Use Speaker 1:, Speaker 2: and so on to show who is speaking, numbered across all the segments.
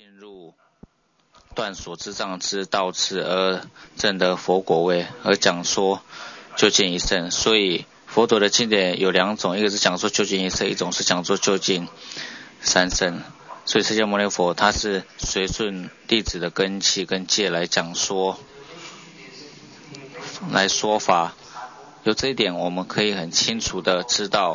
Speaker 1: 进入断所之障之道次而证得佛果位，而讲说究竟一圣。所以佛陀的经典有两种，一个是讲说究竟一圣，一种是讲说究竟三圣。所以释迦牟尼佛他是随顺弟子的根器跟戒来讲说，来说法。由这一点我们可以很清楚的知道，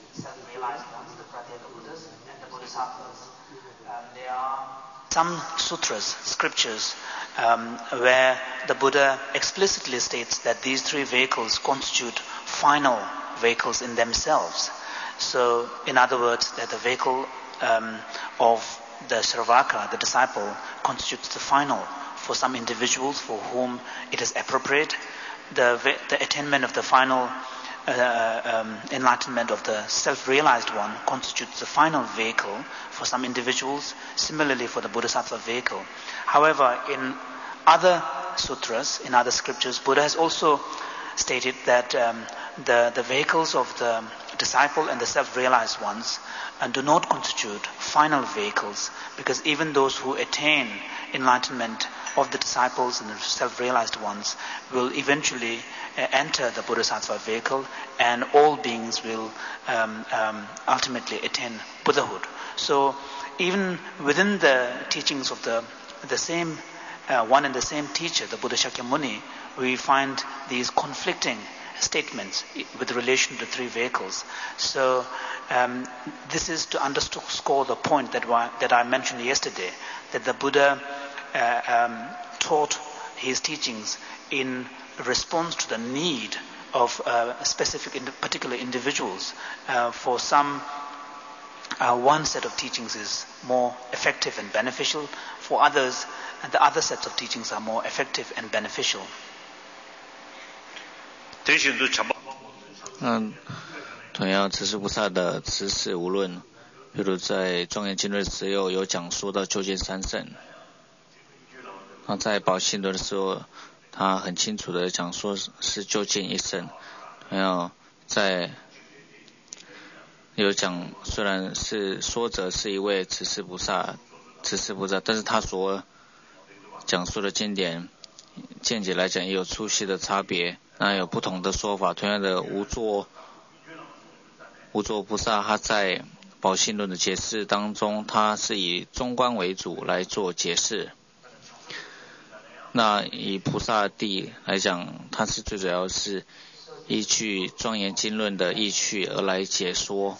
Speaker 2: some sutras, scriptures, where the Buddha explicitly states that these three vehicles constitute final vehicles in themselves. So, in other words, that the vehicle of the Shravaka, the disciple, constitutes the final for some individuals for whom it is appropriate. The attainment of the final enlightenment of the self-realized one constitutes the final vehicle for some individuals, similarly for the Bodhisattva vehicle. However, in other sutras, in other scriptures, Buddha has also stated that the vehicles of the disciple and the self-realized ones do not constitute final vehicles, because even those who attain enlightenment of the disciples and the self-realized ones will eventually enter the Bodhisattva vehicle, and all beings will ultimately attain Buddhahood. So even within the teachings of the same one and the same teacher, the Buddha Shakyamuni, we find these conflicting statements with relation to three vehicles. So this is to underscore the point that I mentioned yesterday, that the Buddha taught his teachings in response to the need of specific particular individuals. For some, one set of teachings is more effective and beneficial. For others, the other sets of teachings are more effective and beneficial.
Speaker 1: 同样，持世菩萨的持世无论，比如在庄严经论的时候有讲说到究竟三圣。那在宝性论的时候，他很清楚的讲说是究竟一圣。还有在有讲，虽然是说者是一位持世菩萨，但是他所讲述的经典见解来讲也有粗细的差别，那有不同的说法。同样的无作菩萨，他在宝性论的解释当中，他是以中观为主来做解释。那以菩萨地来讲，它是最主要是依据庄严经论的意趣而来解说。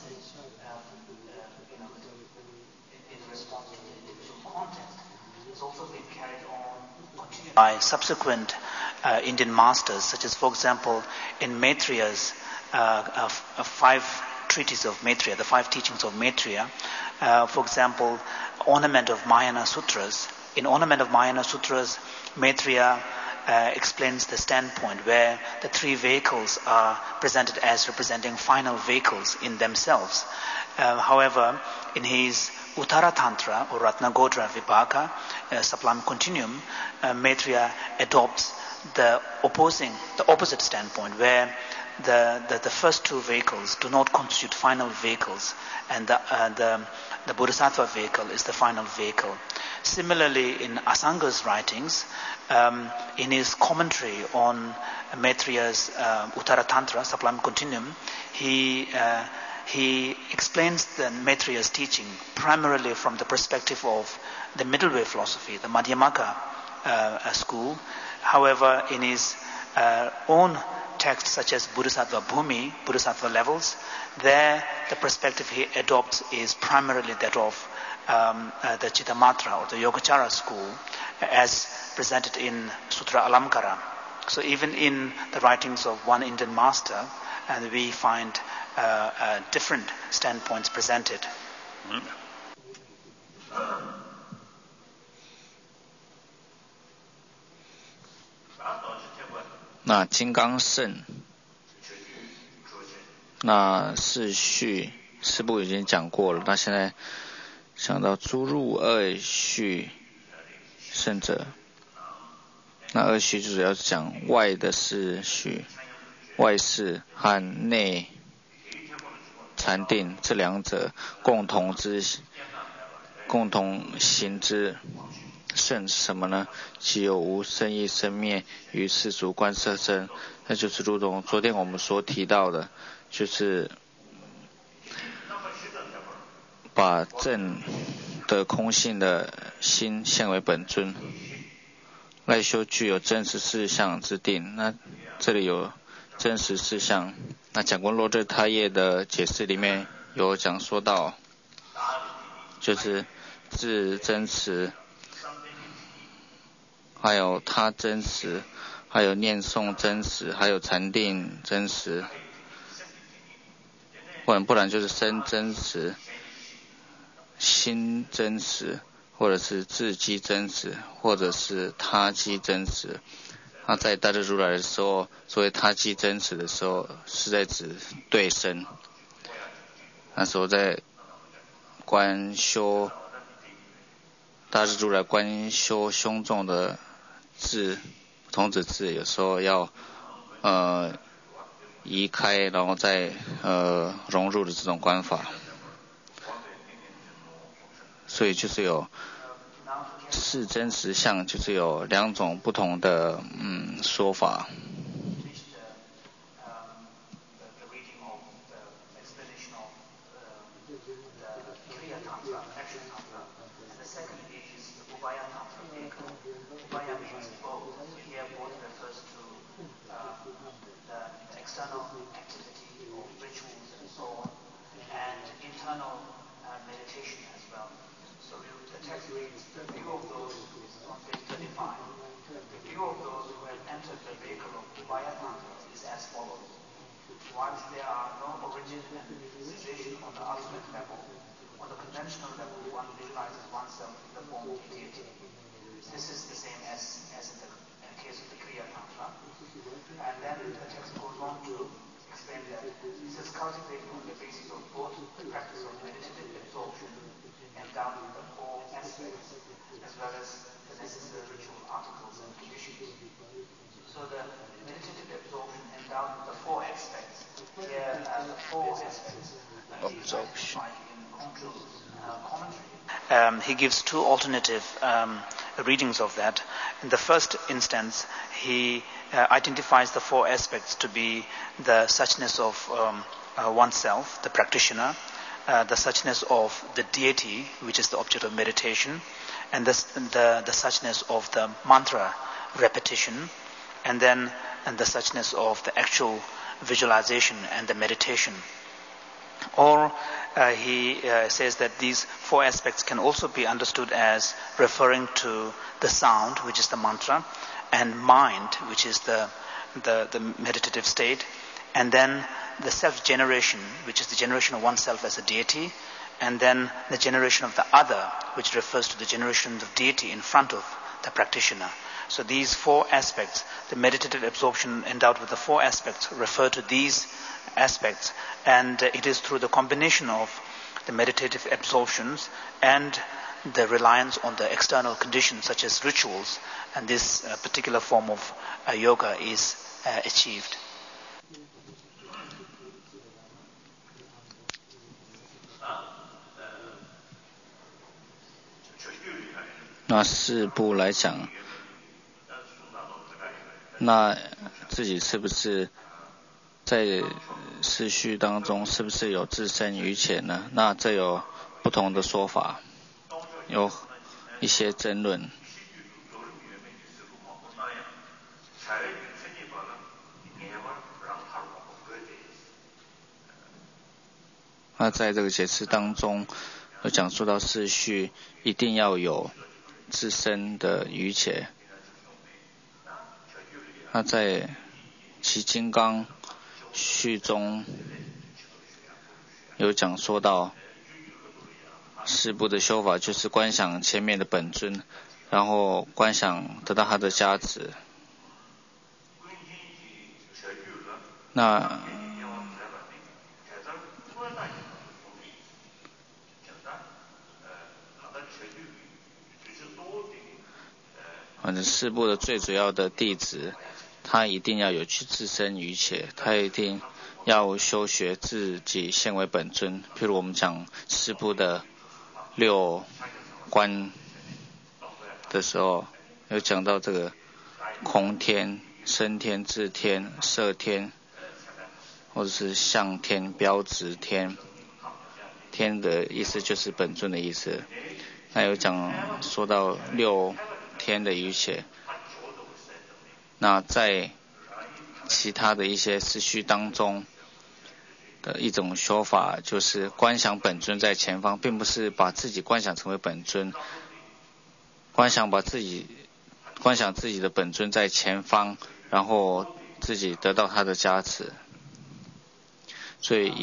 Speaker 2: By subsequent Indian masters, such as, for example, in Maitriya's 5 treatises of Maitreya, the 5 teachings of Maitreya, for example, Ornament of Mahayana Sutras. In Ornament of Mahayana Sutras, Maitreya explains the standpoint where the three vehicles are presented as representing final vehicles in themselves. However, in his Uttara Tantra or Ratnagotra Vibhaka, Sublime Continuum, Maitreya adopts the opposite standpoint, where the first two vehicles do not constitute final vehicles, and the Bodhisattva vehicle is the final vehicle. Similarly, in Asanga's writings, in his commentary on Maitreya's Uttara Tantra, Sublime Continuum, he explains the Maitreya's teaching primarily from the perspective of the middle way philosophy, the Madhyamaka school. However, in his own texts such as Bodhisattva Bhumi, Bodhisattva levels, there the perspective he adopts is primarily that of the Chittamatra or the Yogacara school, as presented in Sutra Alamkara. So even in the writings of one Indian master, and we find different standpoints presented.
Speaker 1: 那金刚圣，那四序师父已经讲过了。那现在想到诸入二序圣者，那二序就主要是讲外的四序，外四和内禅定这两者共同之共同行之圣是什么呢？其有无生亦生灭于世俗观色身，那就是如同昨天我们所提到的，就是把正的空性的心现为本尊。赖修具有真实事项之定，那这里有真实事项。那讲过洛日他业的解释里面有讲说到，就是自真实，还有他真实，还有念诵真实，还有禅定真实，不然就是身真实、心真实，或者是自机真实，或者是他机真实。那在大日如来的时候，所谓他机真实的时候，是在指对身。那时候在观修大日如来观修胸重的智童子智，有时候要移开，然后再融入的这种观法。所以就是有是真实相，就是有两种不同的说法。
Speaker 2: Whilst there are no origin and cessation on the ultimate level, on the conventional level, one visualizes oneself in the form of deity. This is the same as in the case of the Kriya Tantra. And then the text goes on to explain that this is cultivated on the basis of both the practice of meditative absorption and down with the four aspects, as well as the necessary ritual articles and conditions. So the meditative absorption endowed with the four aspects, here the four aspects absorption. He gives two alternative readings of that. In the first instance, he identifies the four aspects to be the suchness of oneself, the practitioner, the suchness of the deity, which is the object of meditation, and the suchness of the mantra repetition, and then the suchness of the actual visualization and the meditation. Or he says that these four aspects can also be understood as referring to the sound, which is the mantra, and mind, which is the meditative state, and then the self-generation, which is the generation of oneself as a deity, and then the generation of the other, which refers to the generation of deity in front of the practitioner. So these four aspects, the meditative absorption endowed with the four aspects, refer to these aspects, and it is through the combination of the meditative absorptions and the reliance on the external conditions such as rituals, and this particular form of yoga is achieved.
Speaker 1: 那四部来讲，那自己是不是在四序当中是不是有自身于前呢？那这有不同的说法，有一些争论。那在这个解释当中，有讲述到四序一定要有自身的于前。那在其金刚序中有讲说到，四部的修法就是观想前面的本尊，然后观想得到他的加持。那反正四部的最主要的弟子，他一定要有去自身于前，他一定要修学自己现为本尊。譬如我们讲四部的六观的时候，有讲到这个空天、生天、智天、色天，或者是相天、标值天。天的意思就是本尊的意思。那有说到6天的一切。那在其他的一些思绪当中的一种说法，就是观想本尊在前方，并不是把自己观想成为本尊，观想自己的本尊在前方，然后自己得到他的加持。所以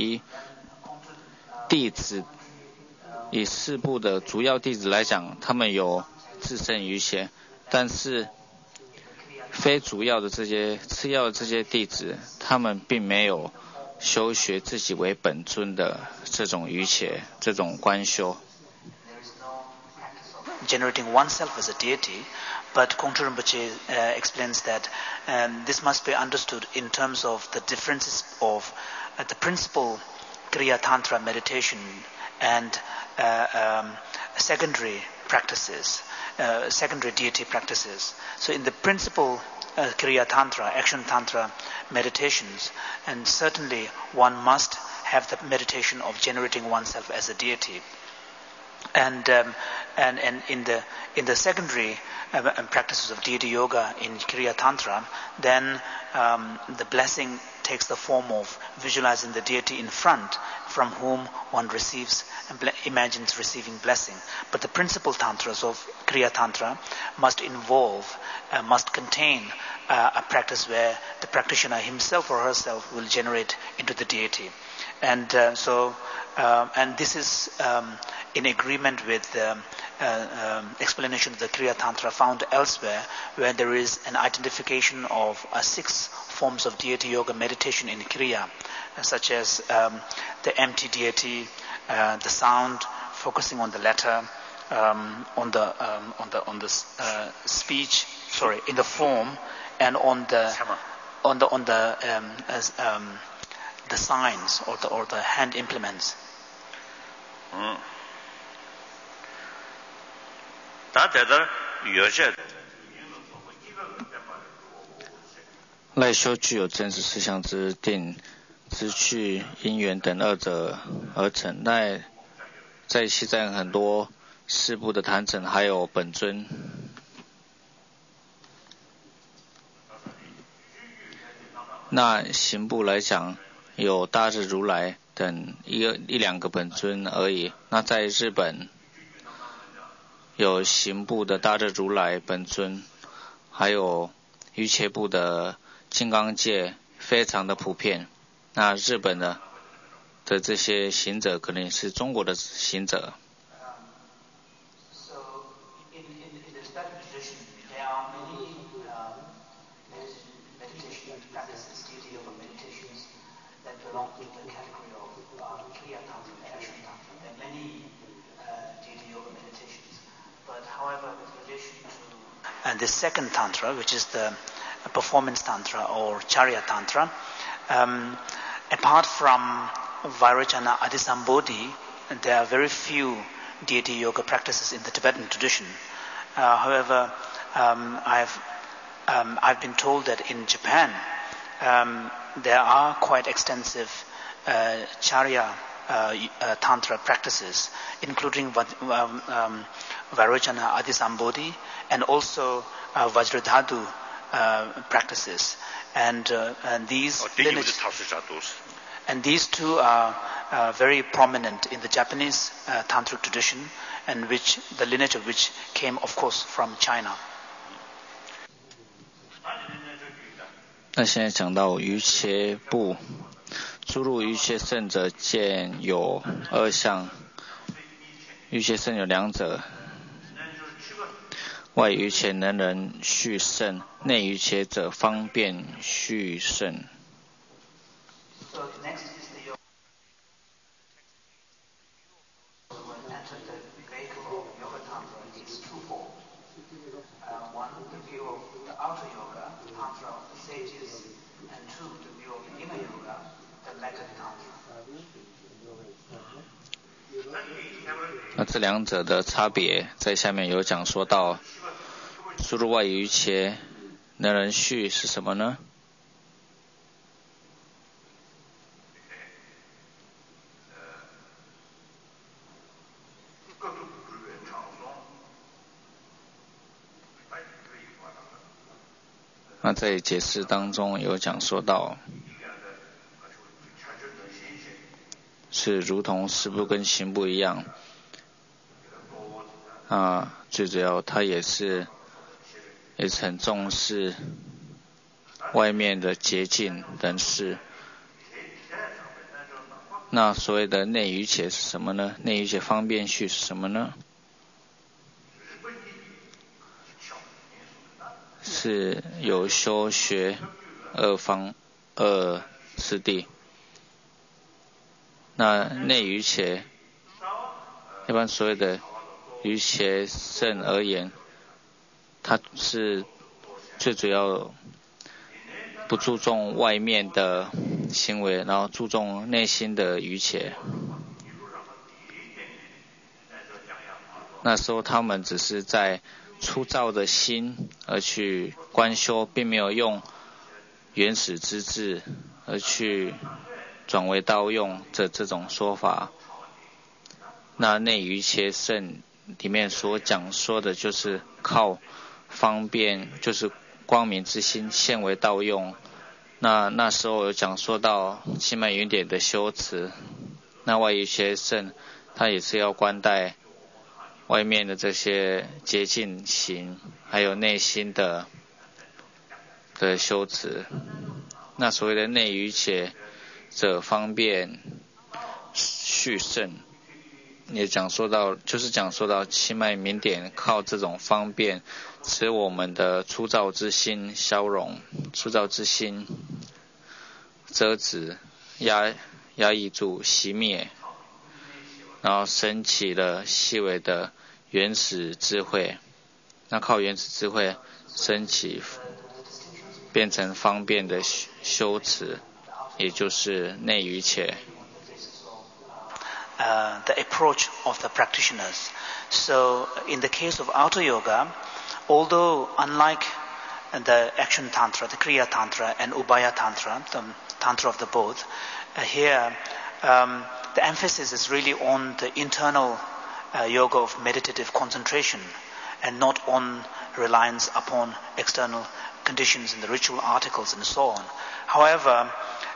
Speaker 1: 以4部的主要弟子来讲，他们有自胜于前，但是非主要的这些次要的这些弟子，他们并没有修学自己为本尊的这种瑜伽，这种观修。
Speaker 2: Generating oneself as a deity, but Kongtrul Rinpoche explains that this must be understood in terms of the differences of the principal Kriya Tantra meditation and secondary practices, secondary deity practices. So in the principal Kriya Tantra, action Tantra meditations, and certainly one must have the meditation of generating oneself as a deity. And in the secondary practices of deity yoga in Kriya Tantra, then the blessing takes the form of visualizing the deity in front, from whom one receives and imagines receiving blessing. But the principal tantras of Kriya Tantra must contain a practice where the practitioner himself or herself will generate into the deity. And and this is in agreement with the explanation of the Kriya Tantra found elsewhere, where there is an identification of 6 forms of deity yoga meditation in Kriya, such as the empty deity, the sound, focusing on the letter, on the speech, in the form, and on the signs or the hand implements.
Speaker 1: 赖修具有真实思想之定、之趣、因缘等2者而成。赖在西藏很多4部的坛城，还有本尊。那行部来讲，有大日如来等1-2个本尊而已。那在日本有行部的大日如来本尊，还有瑜伽部的金刚界，非常的普遍。那日本的这些行者可能是中国的行者。
Speaker 2: And the second tantra, which is the performance tantra or charya tantra, apart from Vairocana Adisambodhi, there are very few deity yoga practices in the Tibetan tradition. However, I've been told that in Japan there are quite extensive charya tantra practices, including Vairocana Adisambodhi and also Vajradhatu practices, and these two are very prominent in the Japanese tantric tradition, and the lineage of which came, of course, from China.
Speaker 1: 那现在讲到瑜伽部，诸入瑜伽圣者见有2相，瑜伽圣有2者。外瑜伽能人续圣，内瑜伽者方便续圣。那这两者的差别，在下面有讲说到，输入外于切能人序是什么呢？那在解释当中有讲说到，是如同识部跟行部一样，最主要他也是很重视外面的洁净等事。那所谓的内于切是什么呢？内于切方便序是什么呢？是有修学二次第。那内于切，一般所谓的于切圣而言，它是最主要不注重外面的行为，然后注重内心的于切。那时候他们只是在粗糙的心而去观修，并没有用原始之智而去转为道用这种说法。那内于切圣里面所讲说的就是靠方便，就是光明之心现为道用。那时候有讲说到清满云点的修持，那外于切圣他也是要观待外面的这些洁净行，还有内心的修持。那所谓的内于切者方便序圣，也就是讲说到清迈明点靠这种方便使我们的粗糙之心消融，粗糙之心遮止压抑住熄灭，然后升起了细微的原始智慧。那靠原始智慧升起变成方便的修持，也就是内于切。
Speaker 2: The approach of the practitioners. So in the case of outer yoga, although unlike the action tantra, the kriya tantra and ubaya tantra, the tantra of the both, here the emphasis is really on the internal yoga of meditative concentration and not on reliance upon external conditions in the ritual articles and so on. However,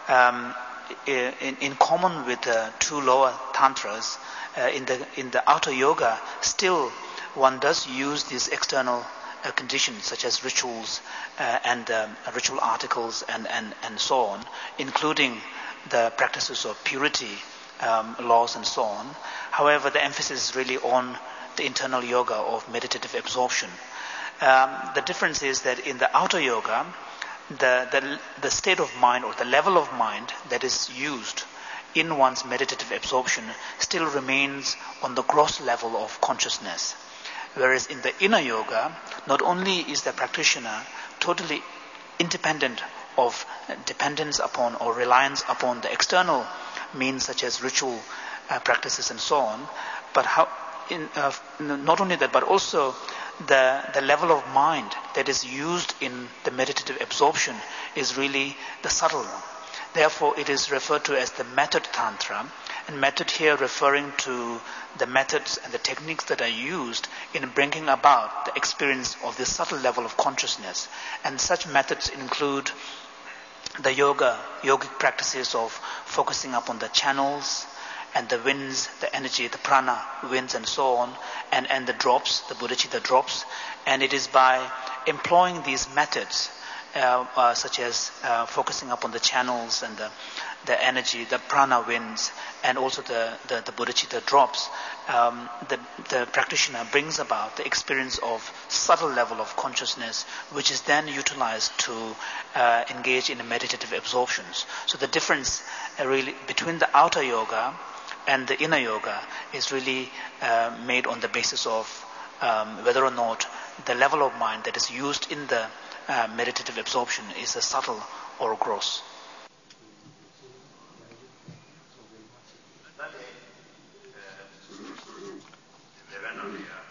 Speaker 2: in common with the two lower tantras, in the outer yoga, still one does use these external conditions such as rituals and ritual articles and so on, including the practices of purity, laws and so on. However, the emphasis is really on the internal yoga of meditative absorption. The difference is that in the outer yoga, the state of mind or the level of mind that is used in one's meditative absorption still remains on the gross level of consciousness. Whereas in the inner yoga, not only is the practitioner totally independent of dependence upon or reliance upon the external means such as ritual practices and so on, but not only that, but also the level of mind that is used in the meditative absorption is really the subtle one. Therefore, it is referred to as the method tantra, and method here referring to the methods and the techniques that are used in bringing about the experience of this subtle level of consciousness. And such methods include the yogic practices of focusing upon the channels and the winds, the energy, the prana, winds and so on, and the drops, the bodhicitta drops. And it is by employing these methods, such as focusing upon the channels and the energy, the prana winds, and also the bodhicitta drops, the practitioner brings about the experience of subtle level of consciousness, which is then utilized to engage in meditative absorptions. So the difference really between the outer yoga and the inner yoga is really made on the basis of whether or not the level of mind that is used in the meditative absorption is a subtle or gross.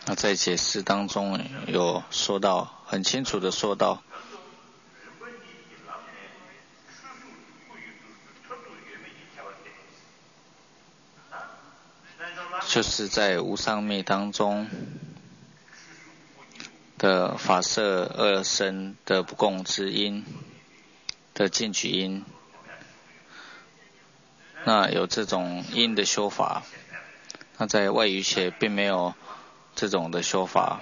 Speaker 1: 那在解释当中有说到，很清楚的说到，就是在无上密当中的法摄二身的不共之因的进取因，那有这种因的修法，那在外语且并没有这种的修法。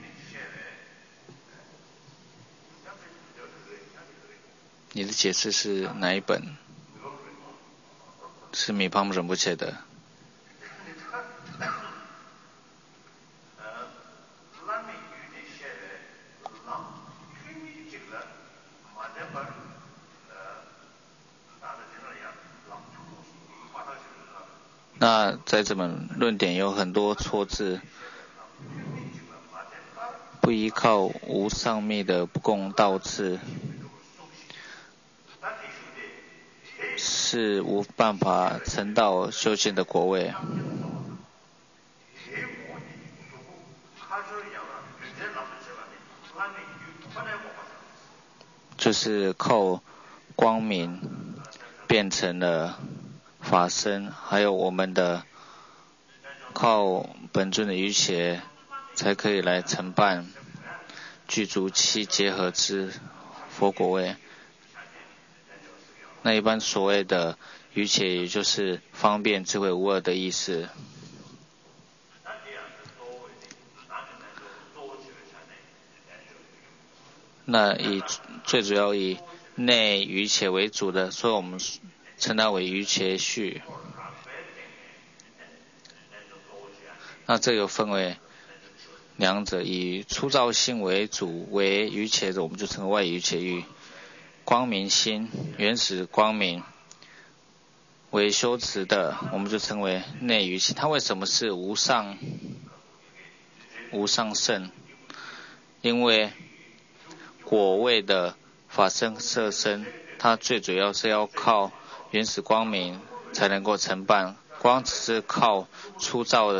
Speaker 1: 你的解释是哪一本？是米胖忍不切的。那在这本论点有很多错字，不依靠无上密的不共道次，是无办法成道修行的果位。就是靠光明变成了法身，还有我们的靠本尊的瑜伽才可以来承办具足七结合之佛果位。那一般所谓的瑜伽也就是方便智慧无二的意思。那最主要以内瑜伽为主的，所以我们称它为瑜伽序。那这个分为两者，以粗糙性为主为瑜伽的，我们就称为外瑜伽喻；光明心、原始光明为修持的，我们就称为内瑜伽。它为什么是无上圣？因为果位的法身色身，它最主要是要靠原始光明才能够承办，光只是靠粗糙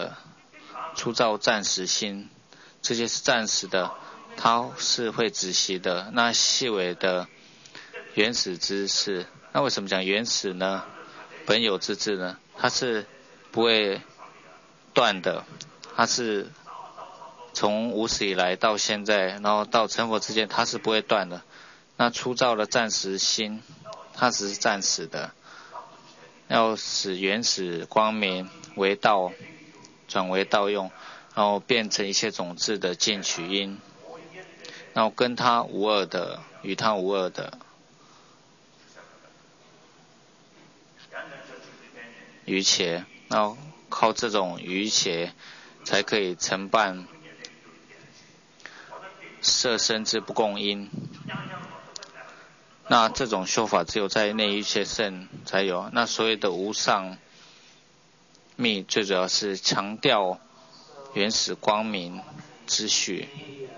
Speaker 1: 暂时心，这些是暂时的，它是会止息的。那细微的原始之事，那为什么讲原始呢？本有之智呢？它是不会断的，它是从无始以来到现在，然后到成佛之间，它是不会断的。那粗糙的暂时心，它只是暂时的，要使原始光明为道，转为道用，然后变成一切种子的进取因，然后跟它无二的，与它无二的瑜伽，然后靠这种瑜伽才可以承办色身之不共因。那这种修法只有在内瑜伽圣才有。那所谓的无上密，最主要是强调原始光明之序。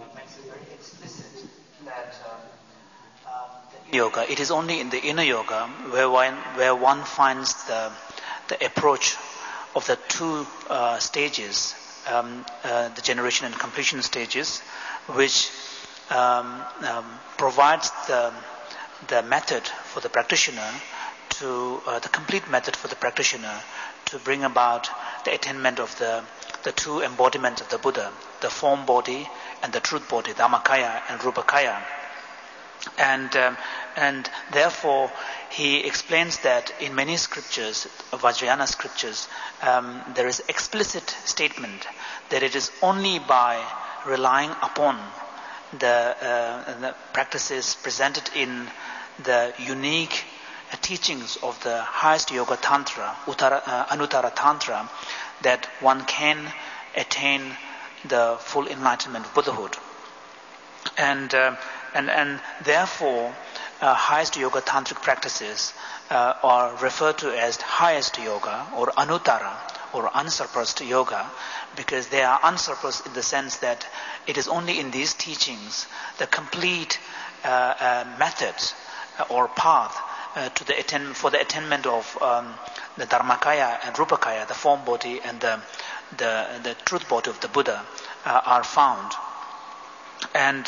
Speaker 2: Yoga, it is only in the inner yoga where one finds the approach of the two stages, the generation and completion stages, which provides the method for the practitioner to the complete method for the practitioner to bring about the attainment of the two embodiments of the Buddha, the form body and the truth body, Dhammakaya and Rupakaya. And therefore he explains that in many scriptures, Vajrayana scriptures, there is explicit statement that it is only by relying upon the practices presented in the unique teachings of the highest yoga tantra, Anuttara Tantra, that one can attain the full enlightenment of Buddhahood. And therefore, highest yoga tantric practices are referred to as highest yoga or Anuttara or unsurpassed yoga, because they are unsurpassed in the sense that it is only in these teachings the complete methods or path for the attainment of the Dharmakaya and Rupakaya, the form body and the truth body of the Buddha are found. And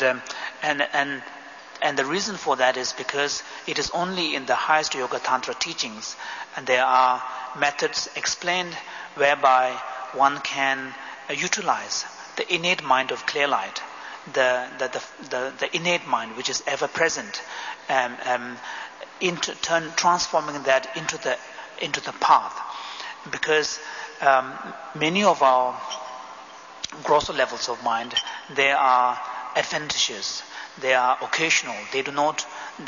Speaker 2: the reason for that is because it is only in the highest Yoga Tantra teachings, and there are methods explained whereby one can utilize the innate mind of clear light, the innate mind which is ever present, transforming that into the path. Because many of our grosser levels of mind, they are adventitious, they are occasional, they do not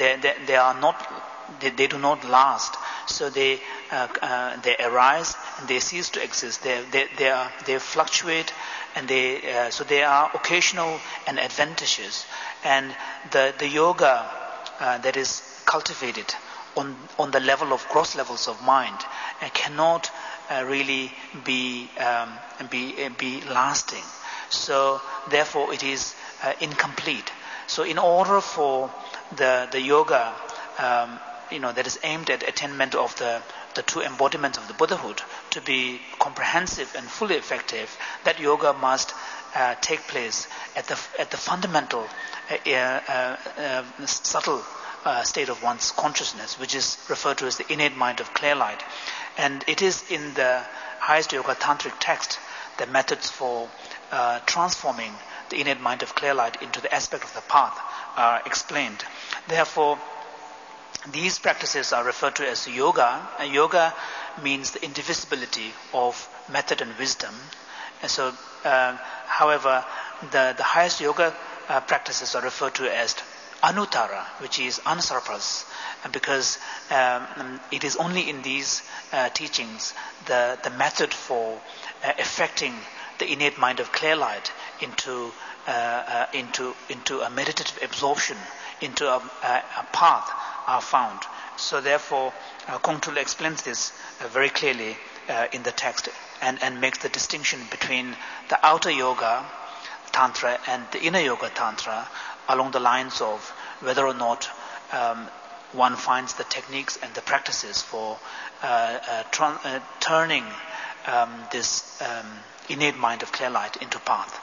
Speaker 2: last. So they arise and they cease to exist. They fluctuate, and so they are occasional and adventitious. And the yoga that is cultivated on the level of gross levels of mind cannot really be lasting. So therefore it is incomplete. So in order for the yoga that is aimed at attainment of the true embodiment of the Buddhahood to be comprehensive and fully effective, that yoga must take place at the fundamental subtle state of one's consciousness, which is referred to as the innate mind of clear light. And it is in the highest Yoga Tantric text the methods for transforming the innate mind of clear light into the aspect of the path are explained. Therefore, these practices are referred to as yoga. And yoga means the indivisibility of method and wisdom. And so, however, the highest yoga practices are referred to as anuttara, which is unsurpassed, because it is only in these teachings the method for effecting the innate mind of clear light into a meditative absorption, into a path are found. So therefore, Kongtrul explains this very clearly in the text and makes the distinction between the outer yoga tantra and the inner yoga tantra along the lines of whether or not one finds the techniques and the practices for turning this innate mind of clear light into path.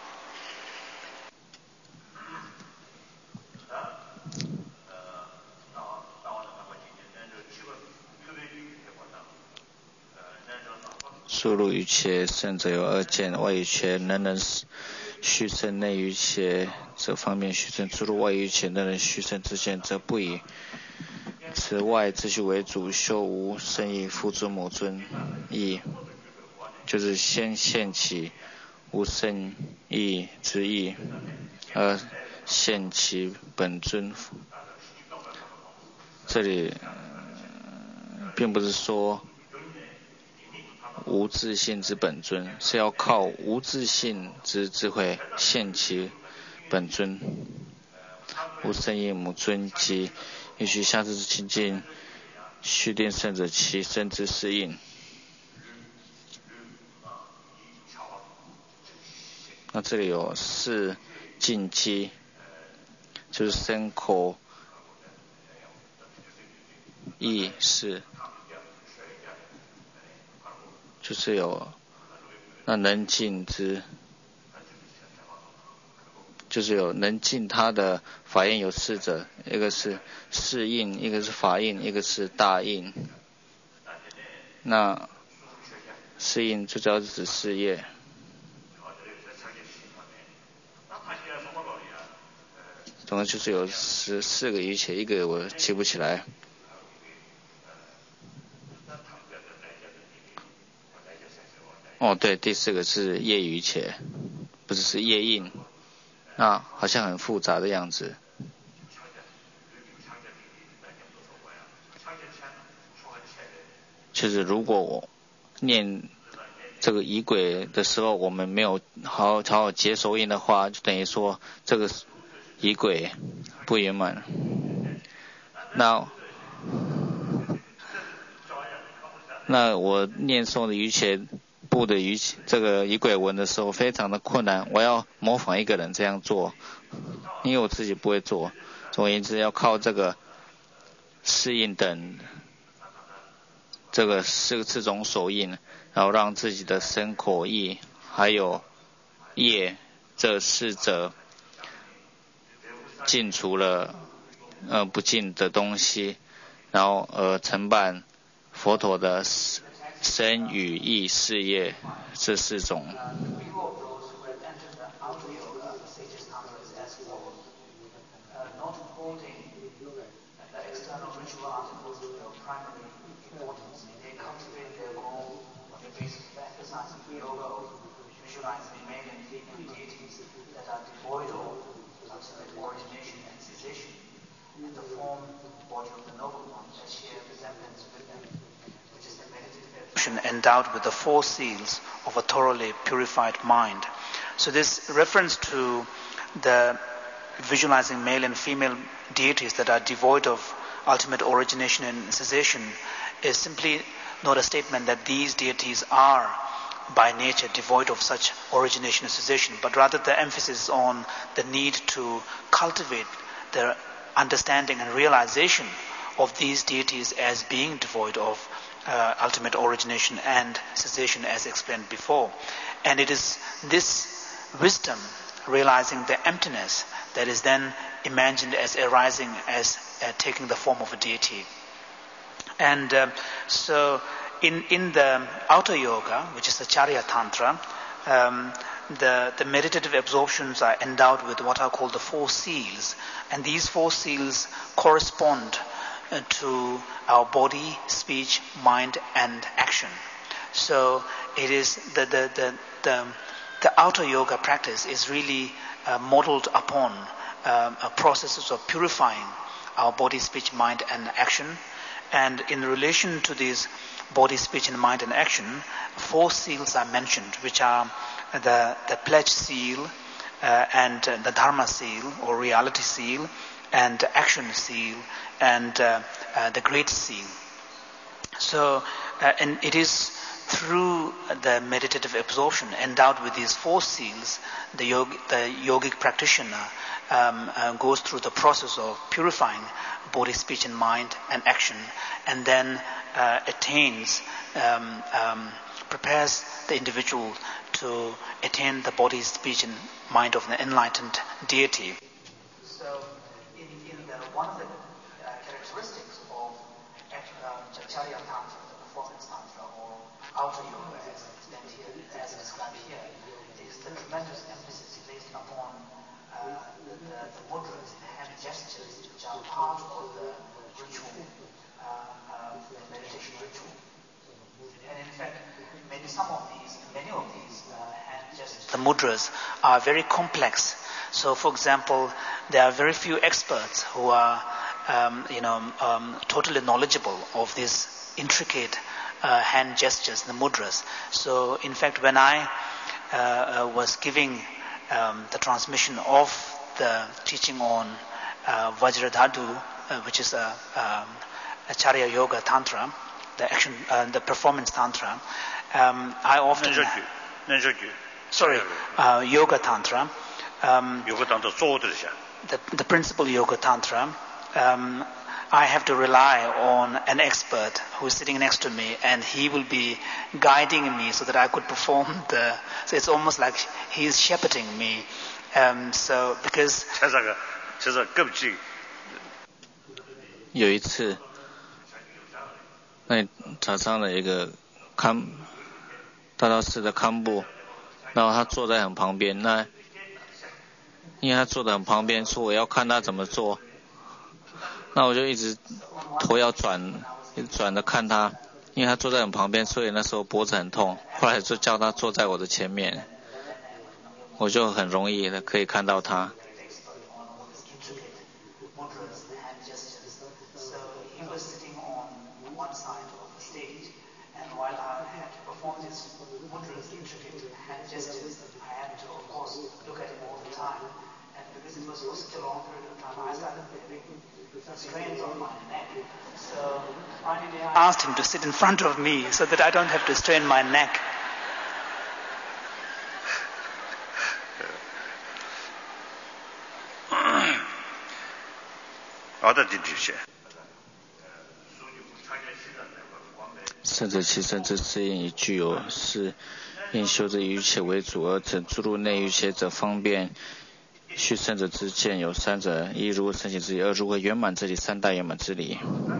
Speaker 1: 输入于切，胜者有二见，外于切，能人虚胜；内于切，则方便虚胜；诸入外于切，能人虚胜之见，则不以此外之虚为主，修无生义，父尊母尊义，就是先现起无生义之义，而现其本尊。这里并不是说无自性之本尊，是要靠无自性之智慧现其本尊。无生义母尊及允许下次之清净，须定圣者其身之适应。那这里有四禁机，就是身口意识，就是有那能尽之，就是有能尽他的法印有四者，一个是事印，一个是法印，一个是大印。那事印最主要是指事业。总共就是有14个于切，一个我记不起来。哦，对，第4个是业于切，不是业印，那好像很复杂的样子。就是如果我念这个仪轨的时候，我们没有好好结手印的话，就等于说这个仪轨不圆满。那我念诵的于切部的这个仪轨文的时候非常的困难，我要模仿一个人这样做，因为我自己不会做。总而言之，要靠这个适应等这个4种手印然后让自己的身口意还有业这四者尽除了不净的东西，然后承办佛陀的身语意事业这四种。
Speaker 2: Endowed with the four seals of a thoroughly purified mind. So this reference to the visualizing male and female deities that are devoid of ultimate origination and cessation is simply not a statement that these deities are by nature devoid of such origination and cessation, but rather the emphasis on the need to cultivate the understanding and realization of these deities as being devoid of ultimate origination and cessation, as explained before. And it is this wisdom, realizing the emptiness, that is then imagined as arising as taking the form of a deity. And so in the outer yoga, which is the Charya Tantra, the meditative absorptions are endowed with what are called the four seals, and these four seals correspond to our body, speech, mind, and action. So it is the outer yoga practice is really modeled upon processes of purifying our body, speech, mind, and action. And in relation to these body, speech, and mind, and action, four seals are mentioned, which are the pledge seal, and the dharma seal or reality seal, and action seal, and the great seal. So, and it is through the meditative absorption endowed with these four seals, the yogic practitioner goes through the process of purifying body, speech, and mind, and action, and then attains, prepares the individual to attain the body, speech, and mind of the enlightened deity. So, in one of the characteristics of Charya Tantra, the performance tantra, or outer yoga, as explained here, as described here, is the tremendous emphasis placed upon the mudras, the hand gestures, which are part of the ritual, the meditation ritual. And in fact, many of these hand gestures, the mudras, are very complex. So, for example, there are very few experts who are, totally knowledgeable of these intricate hand gestures, the mudras. So, in fact, when I was giving the transmission of the teaching on Vajradhatu, which is a Charya Yoga Tantra, the performance Tantra, I often... Yoga Tantra. The principal Yoga Tantra, I have to rely on an expert who is sitting next to me, and he will be guiding me so that I could perform so it's almost like he is shepherding me. So because
Speaker 1: 有一次，那早上的一个大道寺的堪布，然后他坐在很旁边，那因为他坐得很旁边，说我要看他怎么做，那我就一直头要转着看他，因为他坐在很旁边，所以那时候脖子很痛。后来就叫他坐在我的前面，我就很容易的可以看到他。
Speaker 2: So finally I asked him to sit in front of me so that I don't have to strain my neck.
Speaker 1: 甚至其身之次应以具有是应修之于切为主，而曾注入内于切者方便续圣者之见有三者：一如升起之理，二如何圆满之理，三大圆满之理。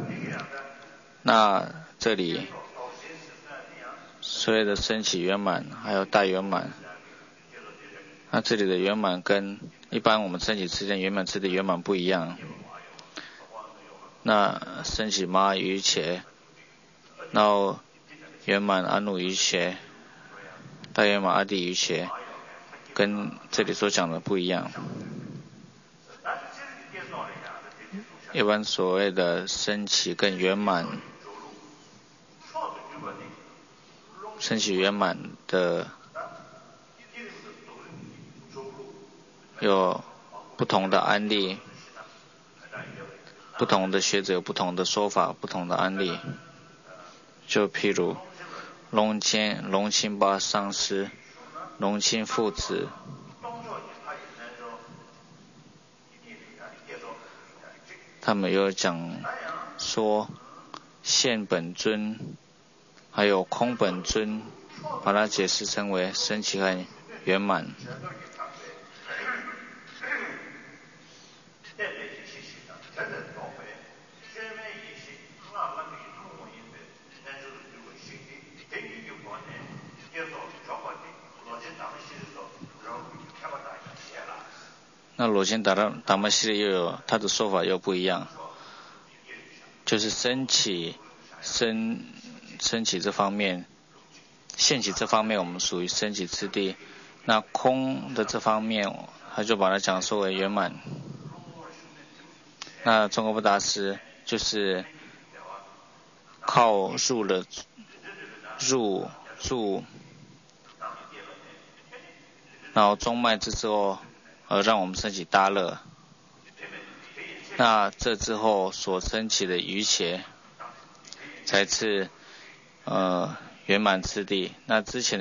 Speaker 1: 那这里所谓的升起圆满还有大圆满，那这里的圆满跟一般我们升起之间圆满之理圆满不一样。那升起妈于切，然后圆满阿努于切，大圆满阿地于切，跟这里所讲的不一样。一般所谓的升起跟圆满，升起圆满的有不同的案例，不同的学者有不同的说法，不同的案例。就譬如龙钦巴上师、龙钦父子，他们有讲说现本尊还有空本尊，把它解释成为升起和圆满。那罗钦达摩系列又有他的说法又不一样，就是升起这方面，现起这方面我们属于升起次第，那空的这方面他就把它讲说为圆满。那宗喀巴大师就是靠入了入，然后中脉之后而让我们升起大乐，那这之后所升起的余切才是圆满次第。那之前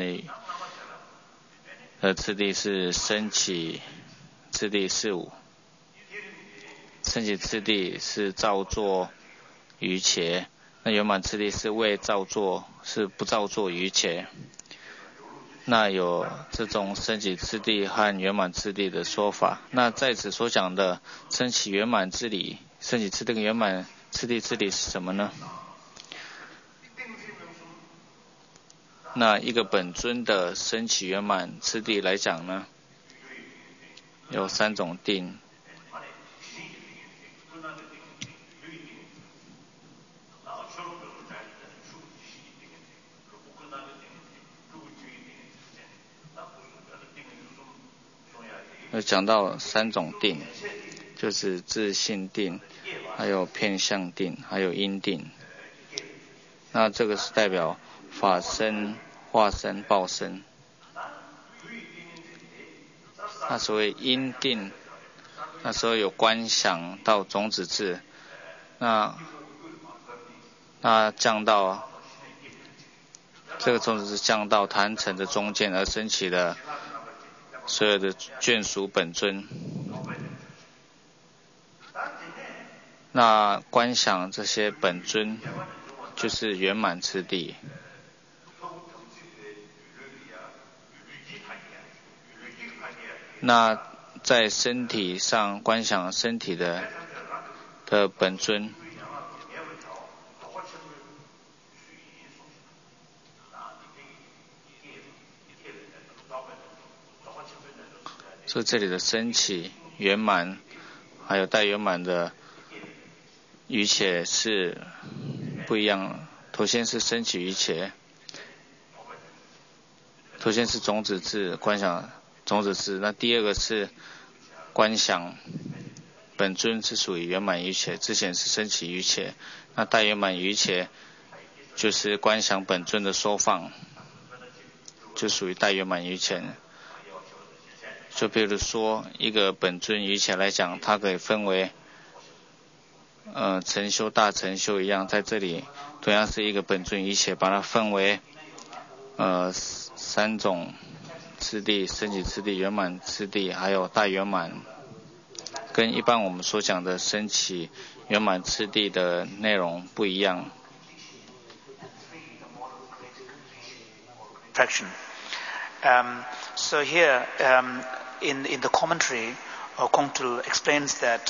Speaker 1: 的次第是升起次第是五，升起次第是造作余切，那圆满次第是未造作，是不造作余切。那有这种升起次第和圆满次第的说法。那在此所讲的升起圆满之理，升起次第跟圆满次第之理是什么呢？那一个本尊的升起圆满次第来讲呢，有三种定。讲到三种定，就是自性定，还有片相定，还有因定。那这个是代表法身、化身、报身。那所谓因定，那时候有观想到种子智，那降到这个种子智降到坛城的中间而升起的所有的眷属本尊，那观想这些本尊就是圆满次第。那在身体上观想身体的本尊，所以这里的升起、圆满还有带圆满的余切是不一样。头先是升起余切，头先是种子智观想种子智，那第二个是观想本尊是属于圆满余切，之前是升起余切，那带圆满余切就是观想本尊的收放，就属于带圆满余切。就比如说一个本尊余切来讲，它可以分为成修大成修一样，在这里同样是一个本尊余切，把它分为三种次第：升起次第、圆满次第还有大圆满，跟一般我们所讲的升起圆满次第的内容不一样。
Speaker 2: perfection. So here, in the commentary, Kongtrul explains that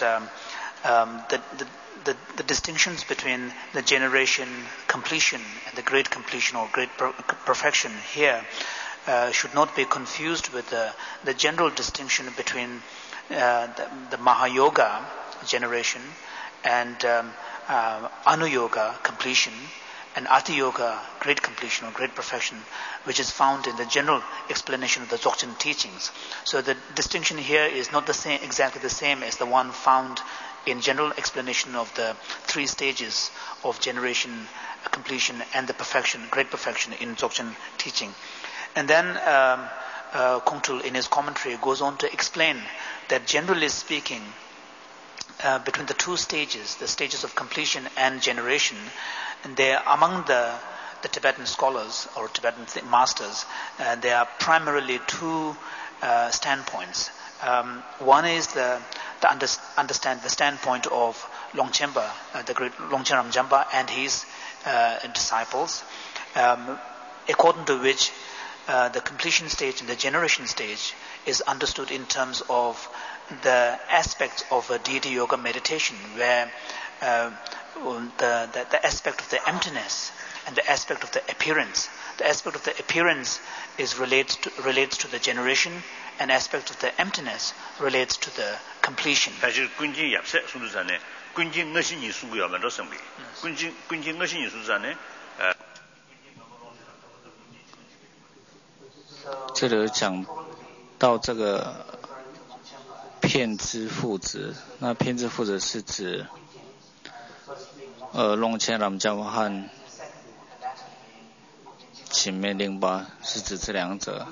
Speaker 2: the distinctions between the generation completion and the great completion or great perfection here should not be confused with the general distinction between the Mahayoga generation and Anuyoga completion and Ati-yoga great completion or great perfection, which is found in the general explanation of the Dzogchen teachings. So the distinction here is not exactly the same as the one found in general explanation of the three stages of generation, completion, and the perfection, great perfection in Dzogchen teaching. And then Kongtrul in his commentary goes on to explain that generally speaking, between the two stages, the stages of completion and generation, and they are among the Tibetan scholars or Tibetan masters, there are primarily two standpoints. One is the standpoint of Longchenpa, the great Longchen Ramjamba and his disciples, according to which the completion stage and the generation stage is understood in terms of the aspects of a deity yoga meditation, where the aspect of the emptiness and the aspect of the appearance. The aspect of the appearance is relates to the generation, and aspect of the emptiness relates to the completion.
Speaker 1: 这里有讲到这个遍知父子，那遍知父子是指Longchen Ramjamba和请灭令巴，是指这两者。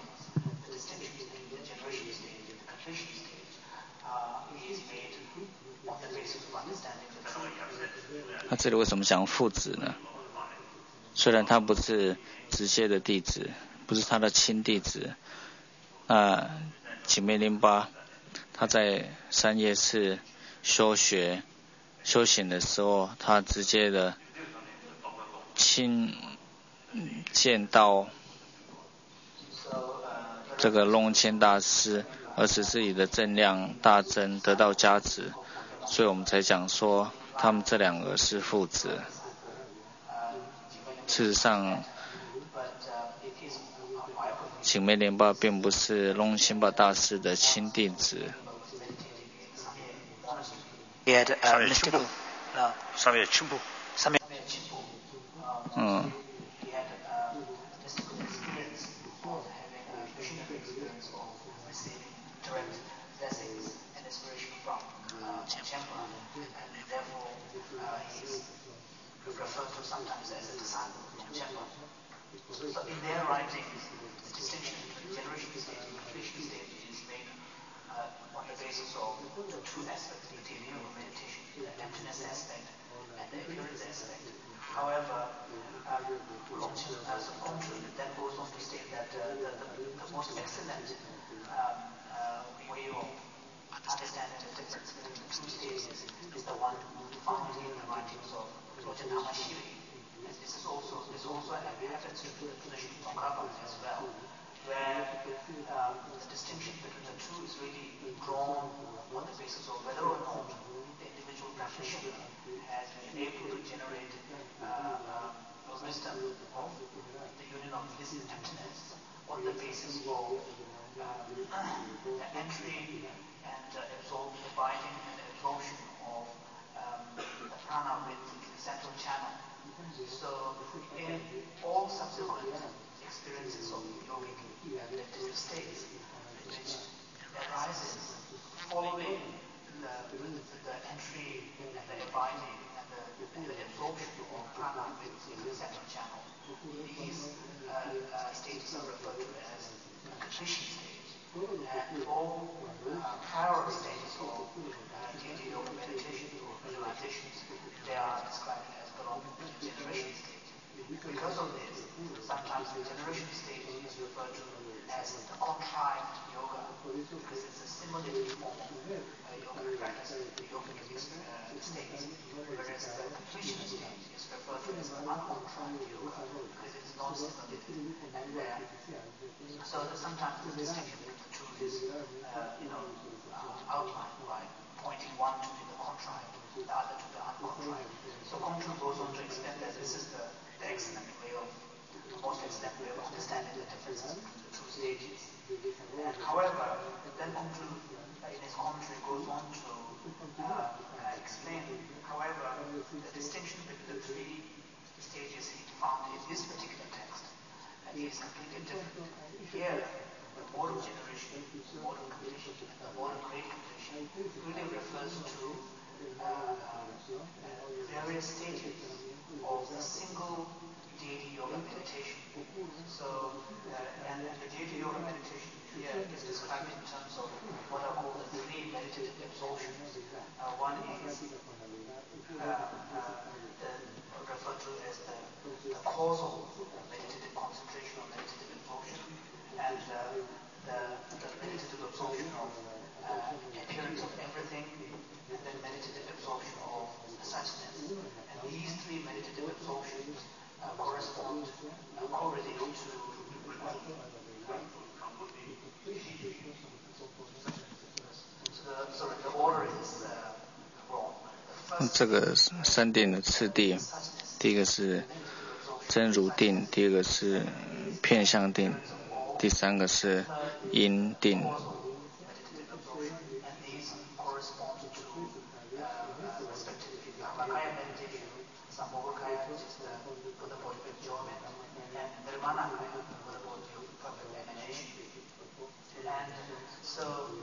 Speaker 1: 那这里为什么讲父子呢？虽然他不是直接的弟子，不是他的亲弟子，那请灭令巴他在三叶寺修行的时候，他直接的亲见到这个龙谦大师，而使自己的正量大增，得到加持，所以我们才讲说他们这两个是父子。事实上，请灭莲巴并不是龙谦巴大师的亲弟子。
Speaker 2: referred to sometimes as a disciple of Longchenpa. So in their writings, the distinction between generation stage and completion stage is made on the basis of the two aspects of the meditation, the emptiness aspect and the appearance aspect. However, Kongtrul then goes on to state that the most excellent way of understanding the difference between the two stages is the one found in the writings of Lojeng Tama Shiri. This also happens in the tradition of Tsongkhapa as well, where the distinction between the two is really drawn on the basis of whether or not the individual practitioner has been able to generate wisdom of the union of bliss and emptiness on the basis of the entry and abiding and absorption of the prana with the central channel. So in all subsequent experiences of yogic meditative states, which arises following the entry and the abiding and the absorption of prana with the central channel, these stages are referred to as the completion stage. And all prior stages of deity yoga meditation or visualizations, they are described as belonging to the generation stage. Because of this, sometimes the generation stage is referred to as the contrived yoga because it's a simulated form of yoga practice, the yogic state, whereas the completion stage is referred to as the uncontrived yoga because it is non-simulated. And so sometimes the distinction between the two is outlined by pointing one to the contrived, the other to the uncontrived. So Kongtrul goes on to explain that this is the excellent way of, the most excellent way of understanding the differences between the two stages. And however, then Kongtrul in his commentary goes on to explain, however, the distinction between the three stages he found in this particular text, and he is completely different. Here, the mode of generation, the mode of completion, the mode of great completion really refers to various stages of the single deity yoga meditation. So, and the deity yoga meditation here is described in terms of what are called the three meditative absorptions. One is referred to as the causal meditative concentration or meditative absorption, and the meditative absorption of appearance of everything, and then meditative absorption of suchness. And these three meditative absorptions correspond, correlate to the order is wrong.
Speaker 1: 这个三定的次第，第一个是真如定，第二个是片相定，第三个是因定。
Speaker 2: And so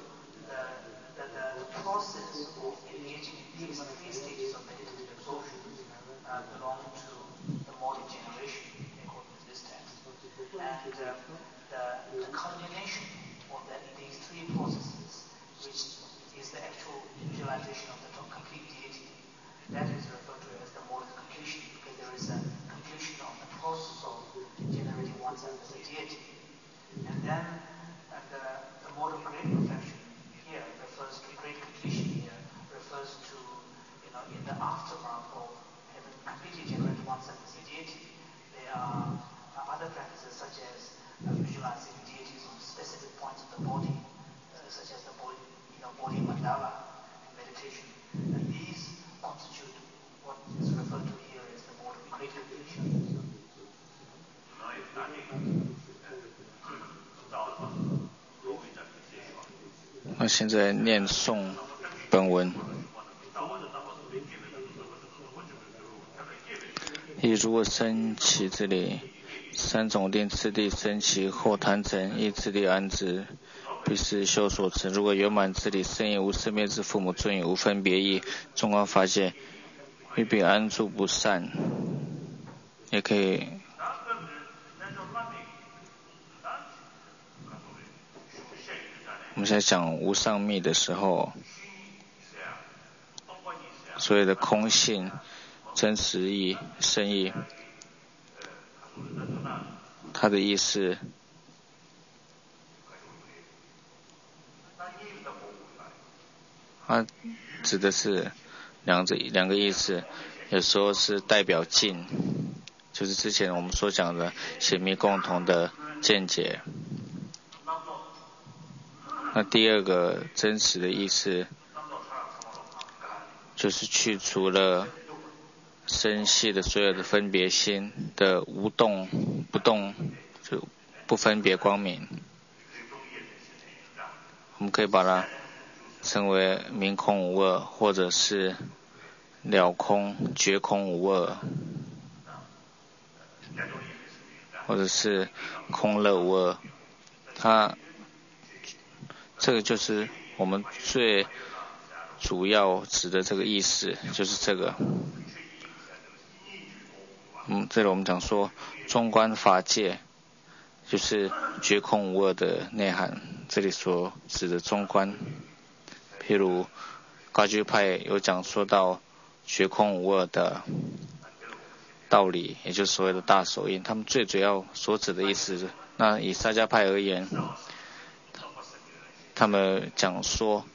Speaker 2: the process of engaging in these three stages of meditative absorption belong to the mode of generation according to this text. And the culmination of these three processes, which is the actual visualization of the complete deity, that is referred to as the mode of completion, because there is a completion of the process of generating oneself as a deity. And then the mode of great perfection here refers to great completion here, refers to, in the aftermath of having completely generated oneself as a deity, there are other practices such as visualizing deities on specific points of the body, such as the body mandala meditation. And these constitute what is referred to here as the mode of great completion.
Speaker 1: 那现在念诵本文。亦如果生起之理，三种定次第生起后坛整，亦自力安之，必是修所成。如果圆满之理，生也无生灭之父母，尊也无分别义，中观法界欲必安住不散。也可以我们现在讲无上密的时候，所谓的空性、真实义、深义，它的意思，它指的是两个意思，有时候是代表境，就是之前我们所讲的显密共同的见解。那第二个真实的意思，就是去除了生系的所有的分别心的无动不动，就不分别光明。我们可以把它称为明空无二，或者是了空觉空无二，或者是空乐无二。这个就是我们最主要指的这个意思，就是这个。这里我们讲说中观法界就是觉空无二的内涵，这里所指的中观，譬如噶举派有讲说到觉空无二的道理，也就是所谓的大手印，他们最主要所指的意思。那以萨迦派而言，他们讲说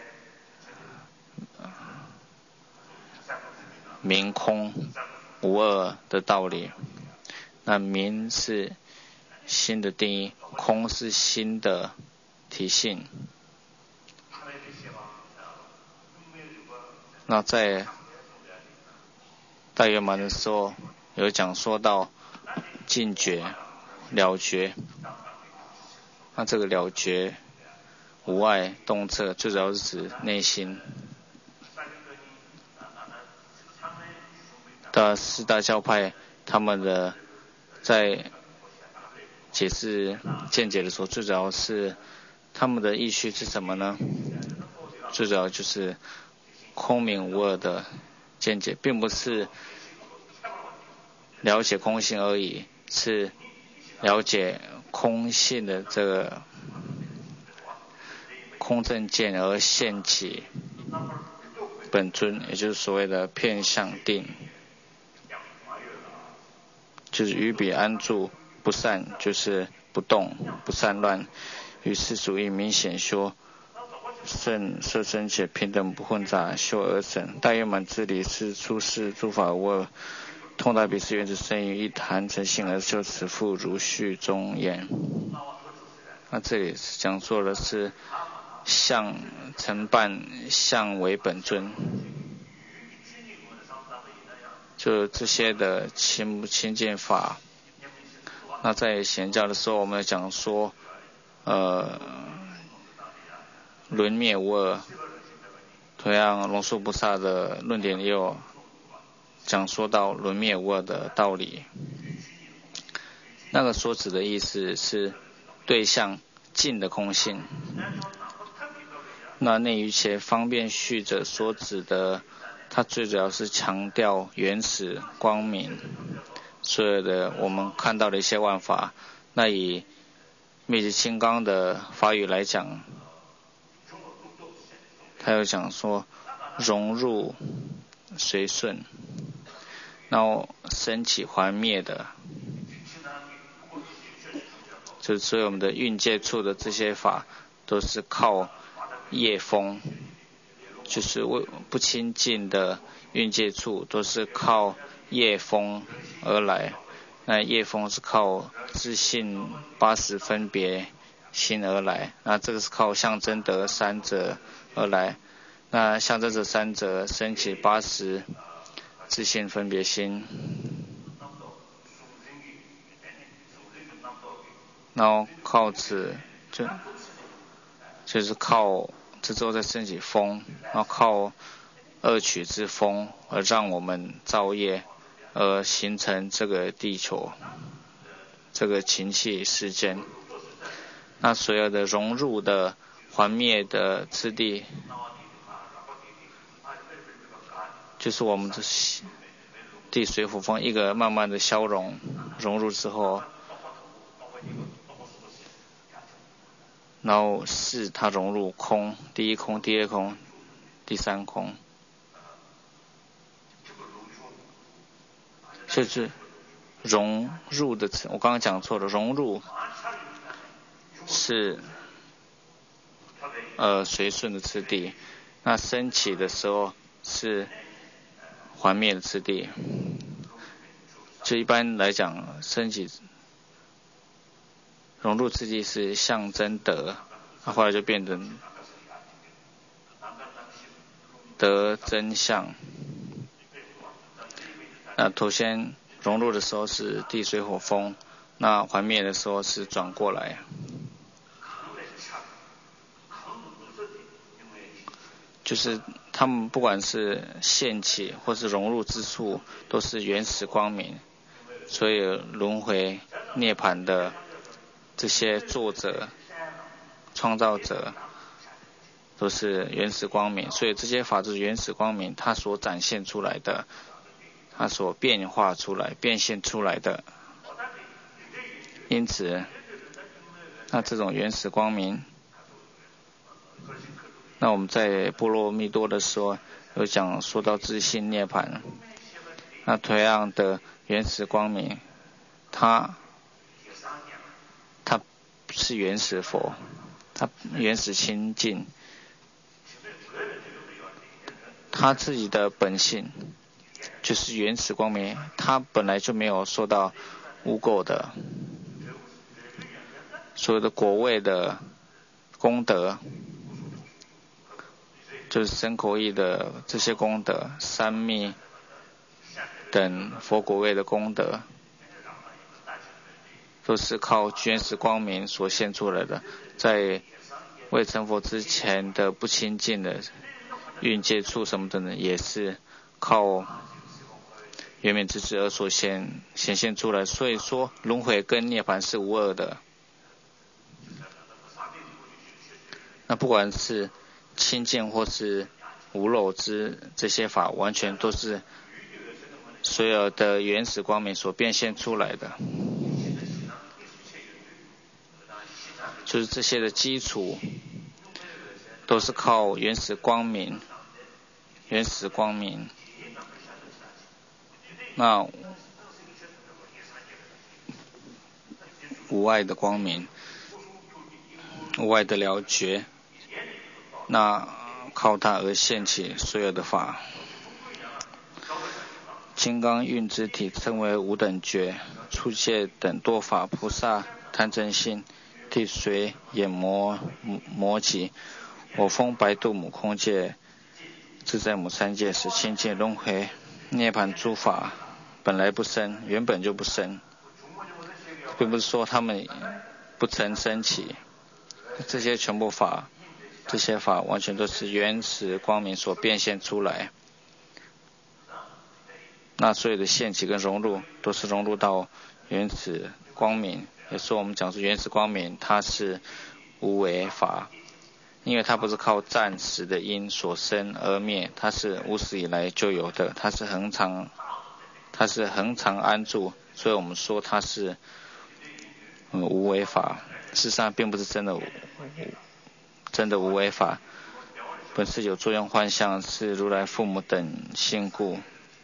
Speaker 1: 明空无二的道理。那明是心的定义，空是心的体性。那在大圆满的时候，有讲说到尽觉、了觉。那这个了觉无碍动彻，最主要是指内心。的四大教派，他们的在解释见解的时候，最主要是他们的意趣是什么呢？最主要就是空明无二的见解，并不是了解空性而已，是了解空性的这个空正见而现起本尊，也就是所谓的片相定，就是于彼安住不散，就是不动不散乱，于是属于明显修顺摄身且平等不混杂修而成。大圆满之理是出世诸法无二，通达彼是原子生于一坛成性而修此复如序中言。那这里讲说的是相承办相为本尊，就这些的清净法。那在显教的时候，我们讲说轮灭无二。同样龙树菩萨的论点也有讲说到轮灭无二的道理。那个所指的意思是对象尽的空性。那内于且方便序者所指的，它最主要是强调原始光明。所有的我们看到的一些万法，那以密集金刚的法语来讲，他有讲说融入随顺，然后升起还灭的，就是所有我们的蕴界处的这些法都是靠业风，就是不清净的蕴界处都是靠业风而来。那业风是靠自性80分别心而来，那这个是靠象征得三者而来。那象征着三者升起80自性分别心，然后靠此就是靠这之后再升起风，然后靠恶取之风而让我们造业，而形成这个地球这个情气世间。那所有的融入的还灭的次第，就是我们的地水火风一个慢慢的消融入之后，然后是它融入空，第一空、第二空、第三空，就是融入的词，我刚刚讲错了，融入是随顺的次第，那升起的时候是还灭的次第。就一般来讲，升起融入次第是象征得，后来就变成得真相。那头先融入的时候是地水火风，那还灭的时候是转过来。就是他们不管是现起或是融入之处，都是原始光明。所以轮回涅槃的这些作者、创造者都是原始光明。所以这些法就是原始光明，它所展现出来的，它所变化出来、变现出来的。因此，那这种原始光明，那我们在波罗蜜多的时候有说到自性涅槃， 那同样的原始光明，它是原始佛，它原始清净，它自己的本性就是原始光明，它本来就没有受到污垢的，所有的果位的功德，就是身口意的这些功德，三密等佛果位的功德，都是靠原始光明所现出来的。在未成佛之前的不清净的蕴界处什么的呢，也是靠圆满之智而所显现出来。所以说轮回跟涅槃是无二的。那不管是清净或是无漏之这些法，完全都是所有的原始光明所变现出来的，就是这些的基础都是靠原始光明，原始光明。那无碍的光明，无碍的了觉，那靠它而现起所有的法。金刚运之体称为无等觉，初界等多法，菩萨贪嗔心，地水眼摩羯，我风白度母空界，自在母三界，是清净轮回涅槃诸法本来不生，原本就不生，并不是说他们不曾升起，这些全部法，这些法完全都是原始光明所变现出来。那所有的现起跟融入，都是融入到原始光明。也说我们讲说原始光明，它是无为法，因为它不是靠暂时的因所生而灭，它是无始以来就有的，它是恒常安住，所以我们说它是无为法。事实上并不是真的无为法，本是有作用幻象，是如来父母等性故。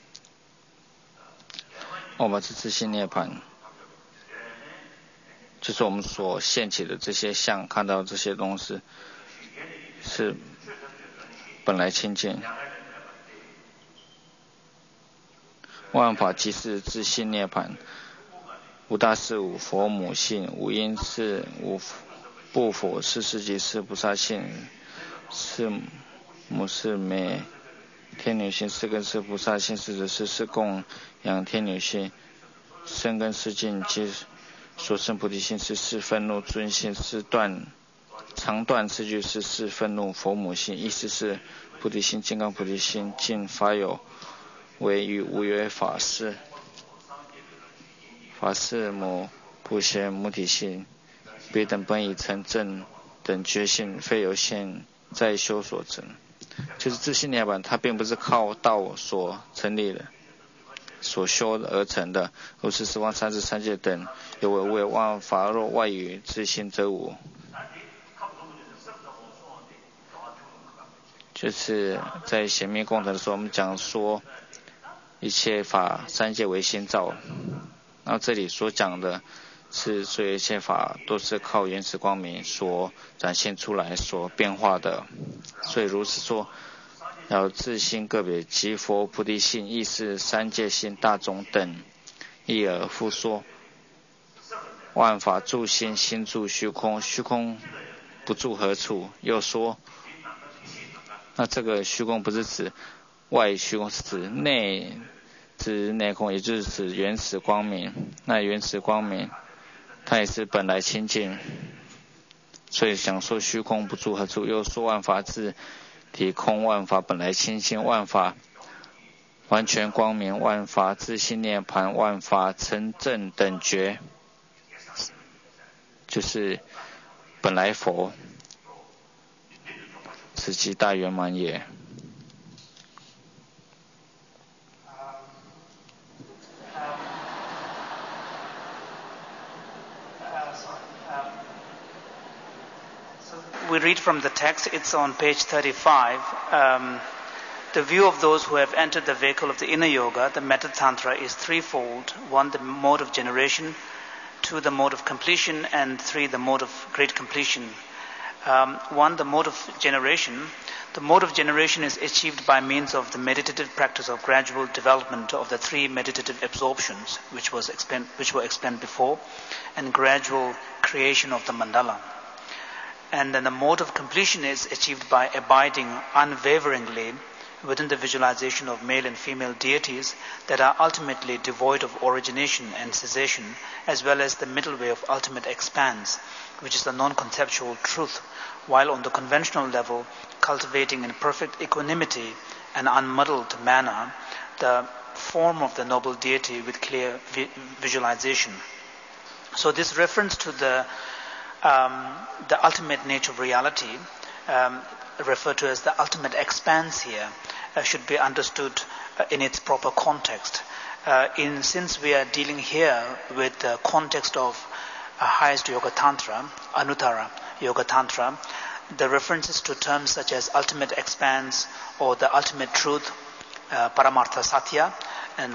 Speaker 1: 我们是自性涅槃，就是我们所现起的这些相，看到这些东西是本来清净。万法即是自性涅槃，无大是无佛母性，无因是无不佛，是世即是菩萨性，是母是美天女性，是根是菩萨性，是指是供养天女性，生根是净即所生菩提心，是愤怒尊性，是长断次句是愤怒佛母性，意思是菩提心金刚菩提心尽法有为与无为法事母普贤母体性，别等本已成正等觉性，非有现在修所成。就是自性涅槃，它并不是靠道所成立的，所修而成的，如是十方三世三界等，有为无为万法，若外于自性则无。就是在显密共成的时候，我们讲说一切法三界为心造，然后这里所讲的是所有一切法都是靠原始光明所展现出来所变化的，所以如是说要自性个别即佛菩提性，亦是三界性大种等，一而复说万法住心，心住虚空，虚空不住何处？又说那这个虚空不是指外虚空，是指内空，也就是指原始光明。那原始光明它也是本来清净，所以想说虚空不住何处，又说万法自体空，万法本来清净，万法完全光明，万法自性涅槃，万法成正等觉，就是本来佛，此即大圆满也。
Speaker 2: We read from the text, it's on page 35. the view of those who have entered the vehicle of the inner yoga, the method tantra, is threefold. 1, the mode of generation. 2, the mode of completion. And 3, the mode of great completion. 1, the mode of generation. The mode of generation is achieved by means of the meditative practice of gradual development of the 3 meditative absorptions, which were explained before, and gradual creation of the mandala. And then the mode of completion is achieved by abiding unwaveringly within the visualization of male and female deities that are ultimately devoid of origination and cessation, as well as the middle way of ultimate expanse, which is the non-conceptual truth, while on the conventional level cultivating in perfect equanimity and unmuddled manner the form of the noble deity with clear visualization. So this reference to the ultimate nature of reality, referred to as the ultimate expanse here, should be understood in its proper context. Since we are dealing here with the context of highest Yoga Tantra, Anuttara Yoga Tantra, the references to terms such as ultimate expanse or the ultimate truth, Paramartha Satya, and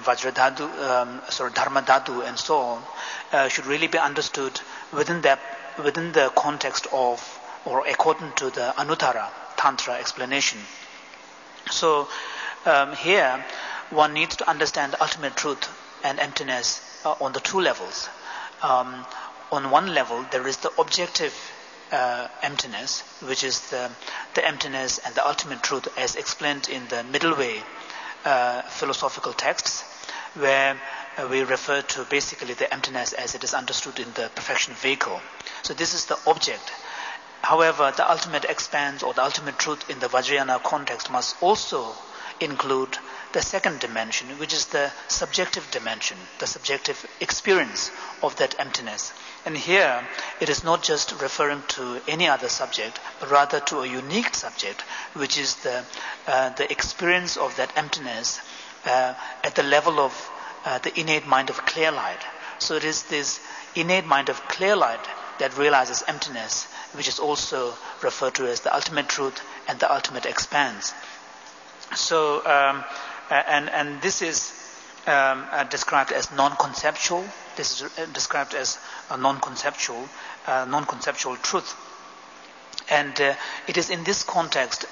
Speaker 2: Dharma Dhatu, and so on, should really be understood within the context of, or according to the Anuttara Tantra explanation. So here one needs to understand ultimate truth and emptiness on the 2 levels. On one level, there is the objective emptiness, which is the emptiness and the ultimate truth as explained in the middle way philosophical texts, where we refer to basically the emptiness as it is understood in the perfection vehicle. So this is the object. However, the ultimate expanse or the ultimate truth in the Vajrayana context must also include the second dimension, which is the subjective dimension, the subjective experience of that emptiness. And here, it is not just referring to any other subject, but rather to a unique subject, which is the experience of that emptiness at the level of the innate mind of clear light. So it is this innate mind of clear light that realizes emptiness, which is also referred to as the ultimate truth and the ultimate expanse. So, and this is described as non-conceptual. This is described as a non-conceptual truth. And it is in this context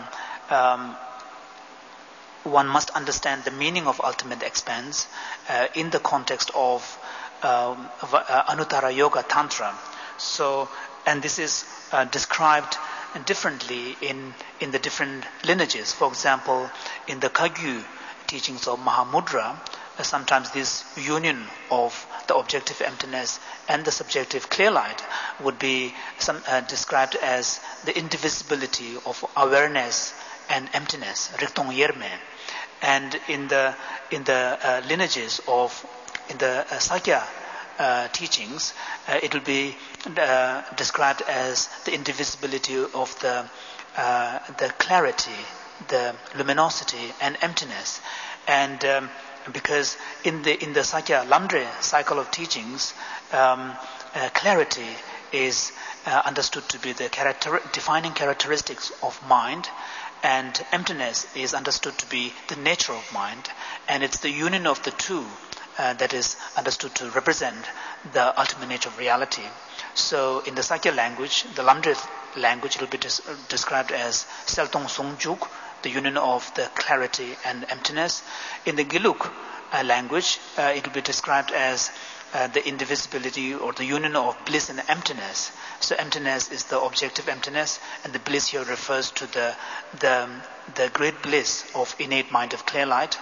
Speaker 2: one must understand the meaning of ultimate expanse in the context of Anuttara Yoga Tantra. So, and this is described differently in the different lineages. For example, in the Kagyu teachings of Mahamudra, sometimes this union of the objective emptiness and the subjective clear light would be described as the indivisibility of awareness and emptiness, Riktong Yerme. And in the lineages of in the Sakya teachings, it will be described as the indivisibility of the clarity, the luminosity, and emptiness. And because in the Sakya Lamdre cycle of teachings, clarity is understood to be the defining characteristics of mind, and emptiness is understood to be the nature of mind, and it's the union of the two that is understood to represent the ultimate nature of reality. So in the Sakya language, the Lamdre language, it will be described as Seltong Songjuk, the union of the clarity and emptiness. In the Giluk language, it will be described as the indivisibility or the union of bliss and emptiness. So emptiness is the objective emptiness, and the bliss here refers to the great bliss of innate mind of clear light.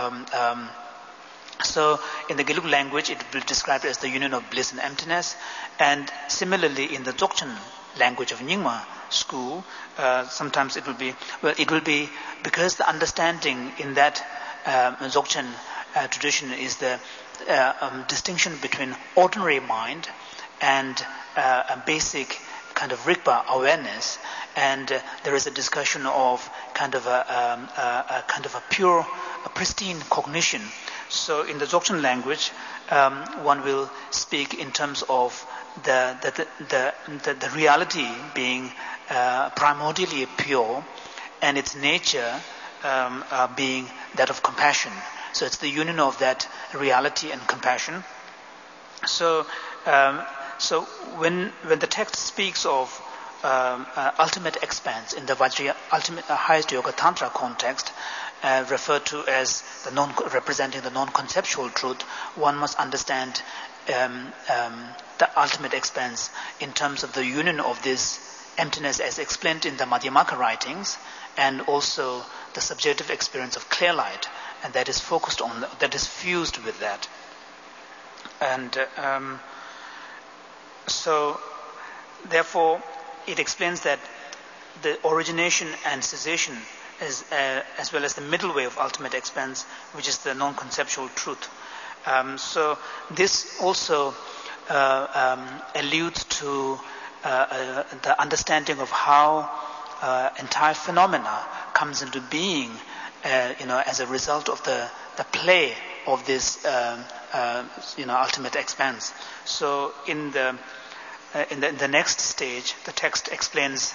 Speaker 2: So in the Giluk language, it will be described as the union of bliss and emptiness. And similarly, in the Dzogchen language of Nyingma school, sometimes it will be because the understanding in that Dzogchen tradition is the distinction between ordinary mind and a basic kind of Rigpa awareness, and there is a discussion of kind of a pure, pristine cognition. So in the Dzogchen language, one will speak in terms of the reality being primordially pure, and its nature being that of compassion. So it's the union of that reality and compassion. So when the text speaks of ultimate expanse in the Vajra, ultimate highest yoga tantra context, referred to as representing the non-conceptual truth, one must understand the ultimate expanse in terms of the union of this emptiness as explained in the Madhyamaka writings, and also the subjective experience of clear light, and that is focused on, that is fused with that. And so therefore it explains that the origination and cessation is, as well as the middle way of ultimate expanse, which is the non-conceptual truth. So this also alludes to the understanding of how entire phenomena comes into being, as a result of the play of this, ultimate expanse. So in the next stage, the text explains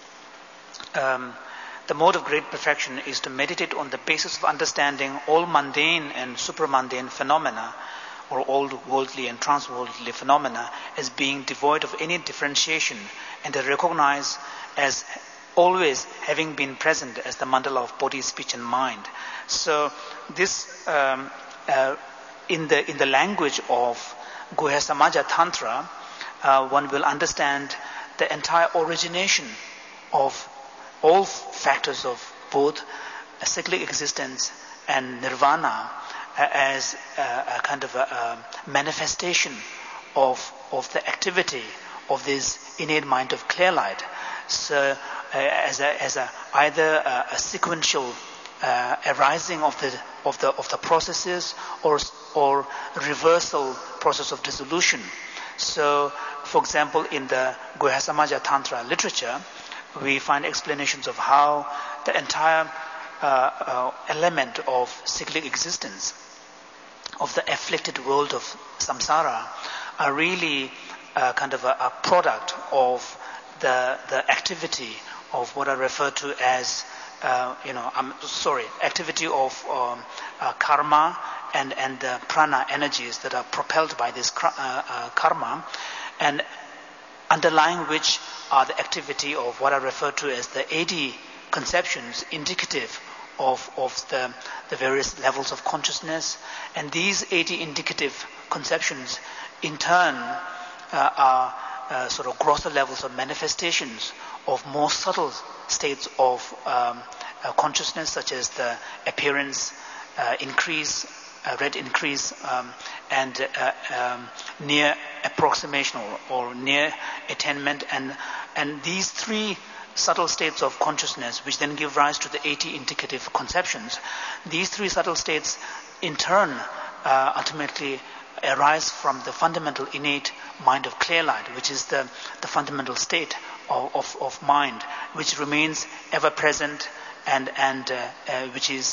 Speaker 2: the mode of great perfection is to meditate on the basis of understanding all mundane and supramundane phenomena, or all worldly and transworldly phenomena, as being devoid of any differentiation, and they recognize as always having been present as the mandala of body, speech, and mind. So this, in the language of Guhya Samaja Tantra, one will understand the entire origination of all factors of both cyclic existence and nirvana as a kind of a manifestation of the activity of this innate mind of clear light. So as either a sequential arising of the processes, or reversal process of dissolution. So, for example, in the Guhya Samaja Tantra literature, we find explanations of how the entire element of cyclic existence, of the afflicted world of samsara, are really kind of a product of the activity of what I refer to as, activity of karma and the prana energies that are propelled by this karma, and underlying which are the activity of what I refer to as the 80 conceptions indicative of the various levels of consciousness. And these 80 indicative conceptions in turn are sort of grosser levels of manifestations of more subtle states of consciousness, such as the appearance increase, red increase, and near approximation or near attainment, and these three subtle states of consciousness, which then give rise to the 80 indicative conceptions. These three subtle states in turn ultimately arise from the fundamental innate mind of clear light, which is the fundamental state of mind, which remains ever present and which is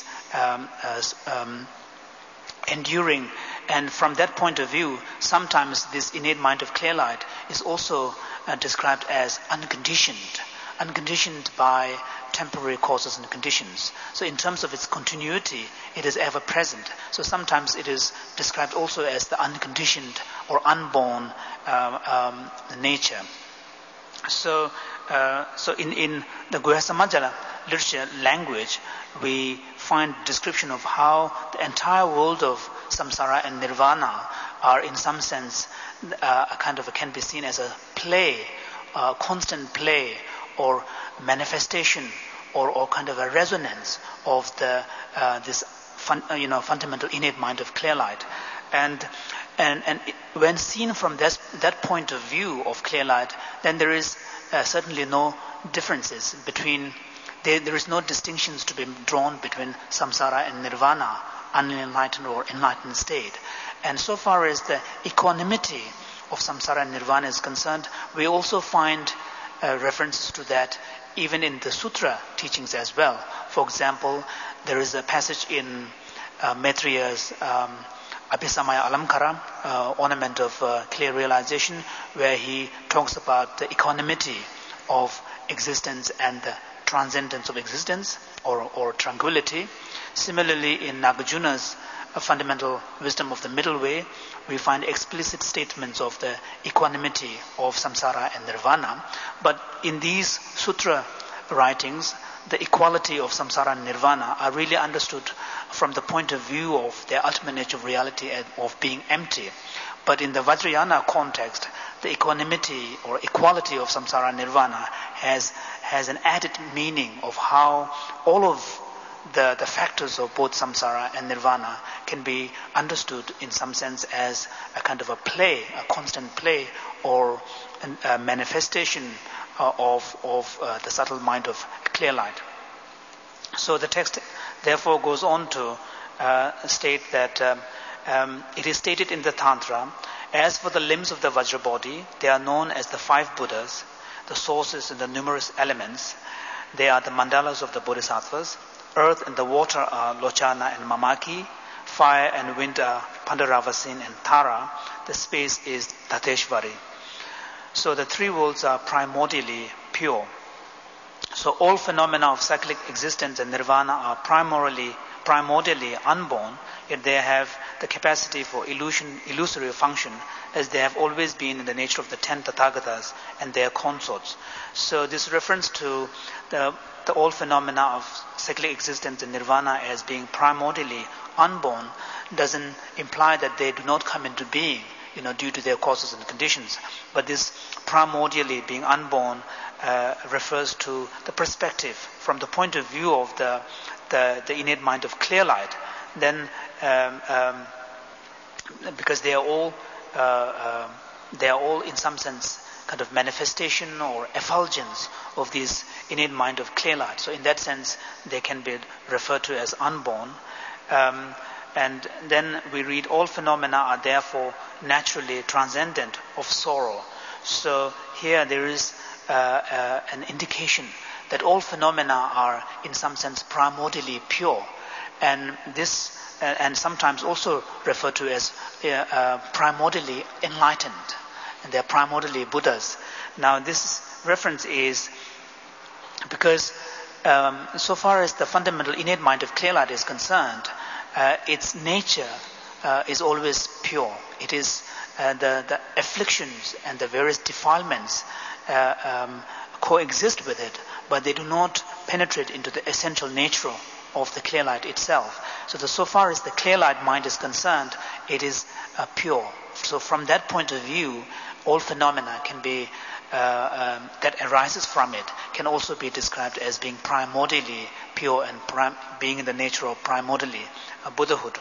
Speaker 2: enduring. And from that point of view, sometimes this innate mind of clear light is also described as unconditioned by temporary causes and conditions. So in terms of its continuity, it is ever present. So sometimes it is described also as the unconditioned or unborn nature. So in the Guhya Samaja literature language, we find description of how the entire world of samsara and nirvana are in some sense can be seen as a play, constant play or manifestation or kind of a resonance of this fundamental innate mind of clear light. And when seen from that point of view of clear light, then there is certainly no differences between. There is no distinctions to be drawn between samsara and nirvana, unenlightened or enlightened state. And so far as the equanimity of samsara and nirvana is concerned, we also find references to that even in the sutra teachings as well. For example, there is a passage in Maitreya's Abhisamaya Alamkara, ornament of clear realization, where he talks about the equanimity of existence and the transcendence of existence or tranquility. Similarly, in Nagarjuna's fundamental wisdom of the middle way, we find explicit statements of the equanimity of samsara and nirvana. But in these sutra writings, the equality of samsara and nirvana are really understood from the point of view of their ultimate nature of reality and of being empty. But in the Vajrayana context, the equanimity or equality of samsara and nirvana has an added meaning of how all of the factors of both samsara and nirvana can be understood in some sense as a kind of a play, a constant play, or a manifestation of the subtle mind of clear light. So the text therefore goes on to state that it is stated in the Tantra, as for the limbs of the Vajra body, they are known as the 5 Buddhas, the sources and the numerous elements. They are the mandalas of the Bodhisattvas. Earth and the water are Lochana and Mamaki. Fire and wind are Pandaravasin and Tara. The space is Tateshvari. So the 3 worlds are primordially pure. So all phenomena of cyclic existence and nirvana are primordially unborn, yet they have the capacity for illusory function, as they have always been in the nature of the 10 Tathagatas and their consorts. So this reference to the all phenomena of cyclic existence and nirvana as being primordially unborn doesn't imply that they do not come into being, due to their causes and conditions. But this primordially being unborn refers to the perspective from the point of view of the innate mind of clear light. Then, because they are all in some sense kind of manifestation or effulgence of this innate mind of clear light. So in that sense, they can be referred to as unborn. And then we read, all phenomena are therefore naturally transcendent of sorrow. So here there is an indication that all phenomena are in some sense primordially pure, and this and sometimes also referred to as primordially enlightened, and they are primordially Buddhas. Now this reference is because so far as the fundamental innate mind of clear light is concerned, its nature is always pure. It is the afflictions and the various defilements coexist with it, but they do not penetrate into the essential nature of the clear light itself. So far as the clear light mind is concerned, it is pure. So from that point of view, all phenomena can be that arises from it can also be described as being primordially pure and being in the nature of primordially Buddhahood.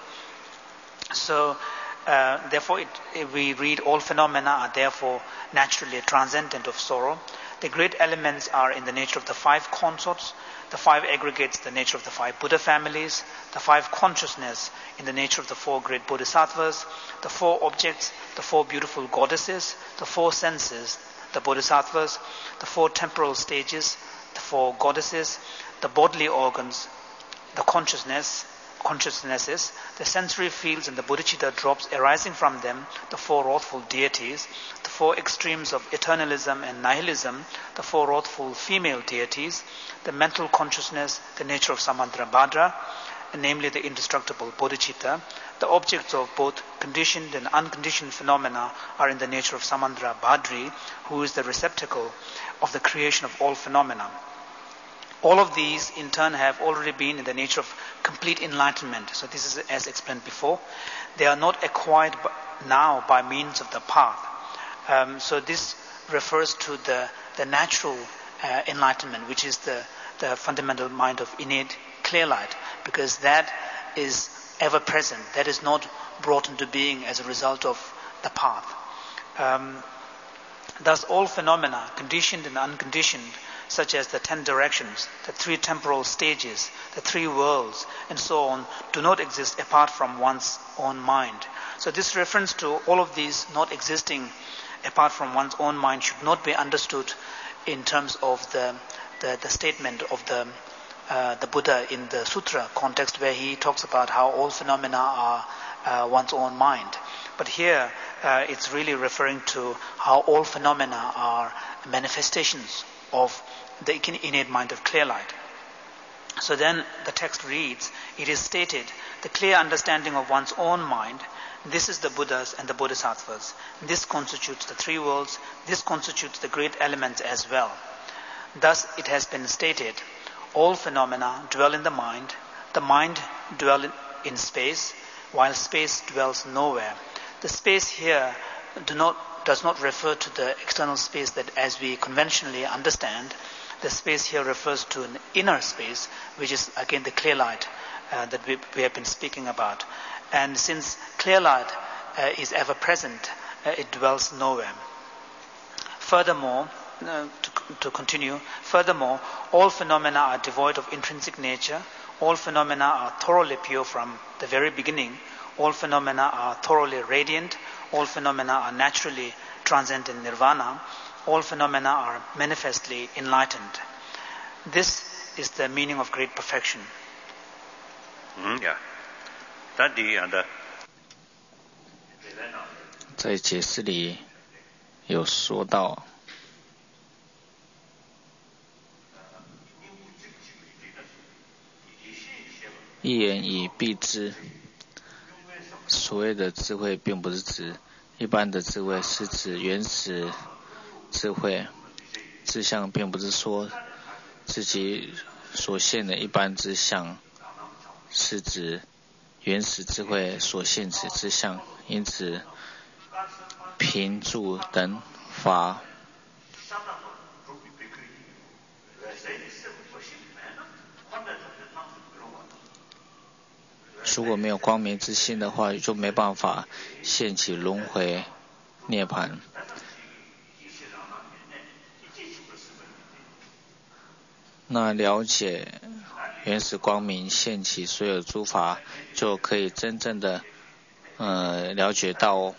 Speaker 2: So therefore we read, all phenomena are therefore naturally transcendent of sorrow. The great elements are in the nature of the 5 consorts, the 5 aggregates the nature of the 5 Buddha families, the 5 consciousness in the nature of the 4 great Bodhisattvas, the 4 objects, the 4 beautiful goddesses, the 4 senses, the Bodhisattvas, the 4 temporal stages, the 4 goddesses, the bodily organs, the consciousnesses, the sensory fields and the bodhicitta drops arising from them, the 4 wrathful deities, the 4 extremes of eternalism and nihilism, the 4 wrathful female deities, the mental consciousness, the nature of Samantrabhadra, namely the indestructible bodhicitta. The objects of both conditioned and unconditioned phenomena are in the nature of Samandra Bhadri, who is the receptacle of the creation of all phenomena. All of these, in turn, have already been in the nature of complete enlightenment. So this is as explained before. They are not acquired now by means of the path. So this refers to the natural enlightenment, which is the fundamental mind of innate clear light, because that is ever present. That is not brought into being as a result of the path. Thus all phenomena, conditioned and unconditioned, such as the 10 directions, the 3 temporal stages, the 3 worlds, and so on, do not exist apart from one's own mind. So this reference to all of these not existing apart from one's own mind should not be understood in terms of the statement of the Buddha in the sutra context, where he talks about how all phenomena are one's own mind. But here it's really referring to how all phenomena are manifestations of the innate mind of clear light. So then the text reads, it is stated, the clear understanding of one's own mind, this is the Buddhas and the Bodhisattvas. This constitutes the three worlds, this constitutes the great elements as well. Thus it has been stated, all phenomena dwell in the mind dwells in space, while space dwells nowhere. The space here does not refer to the external space that as we conventionally understand. The space here refers to an inner space, which is again the clear light that we have been speaking about. And since clear light is ever present, it dwells nowhere. Furthermore, to continue, furthermore, all phenomena are devoid of intrinsic nature. All phenomena are thoroughly pure from the very beginning. All phenomena are thoroughly radiant. All phenomena are naturally transcendent nirvana. All phenomena are manifestly enlightened. This is the meaning of great perfection.
Speaker 3: Yeah.
Speaker 1: 在解释里有说到，一言以蔽之，所谓的智慧并不是指一般的智慧，是指原始智慧。志向并不是说自己所现的一般之相，是指原始智慧所现之志向。因此贫住等法如果没有光明之心的话，就没办法现起轮回涅槃。那了解原始光明现起所有诸法，就可以真正的了解到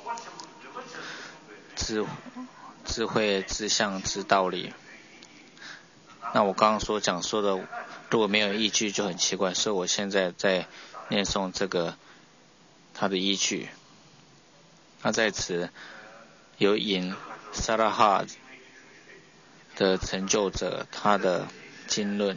Speaker 1: 智慧志向之道理。那我刚刚所讲说的，如果没有依据就很奇怪，所以我现在在念诵这个它的依据。那在此有引萨拉哈的成就者他的经论。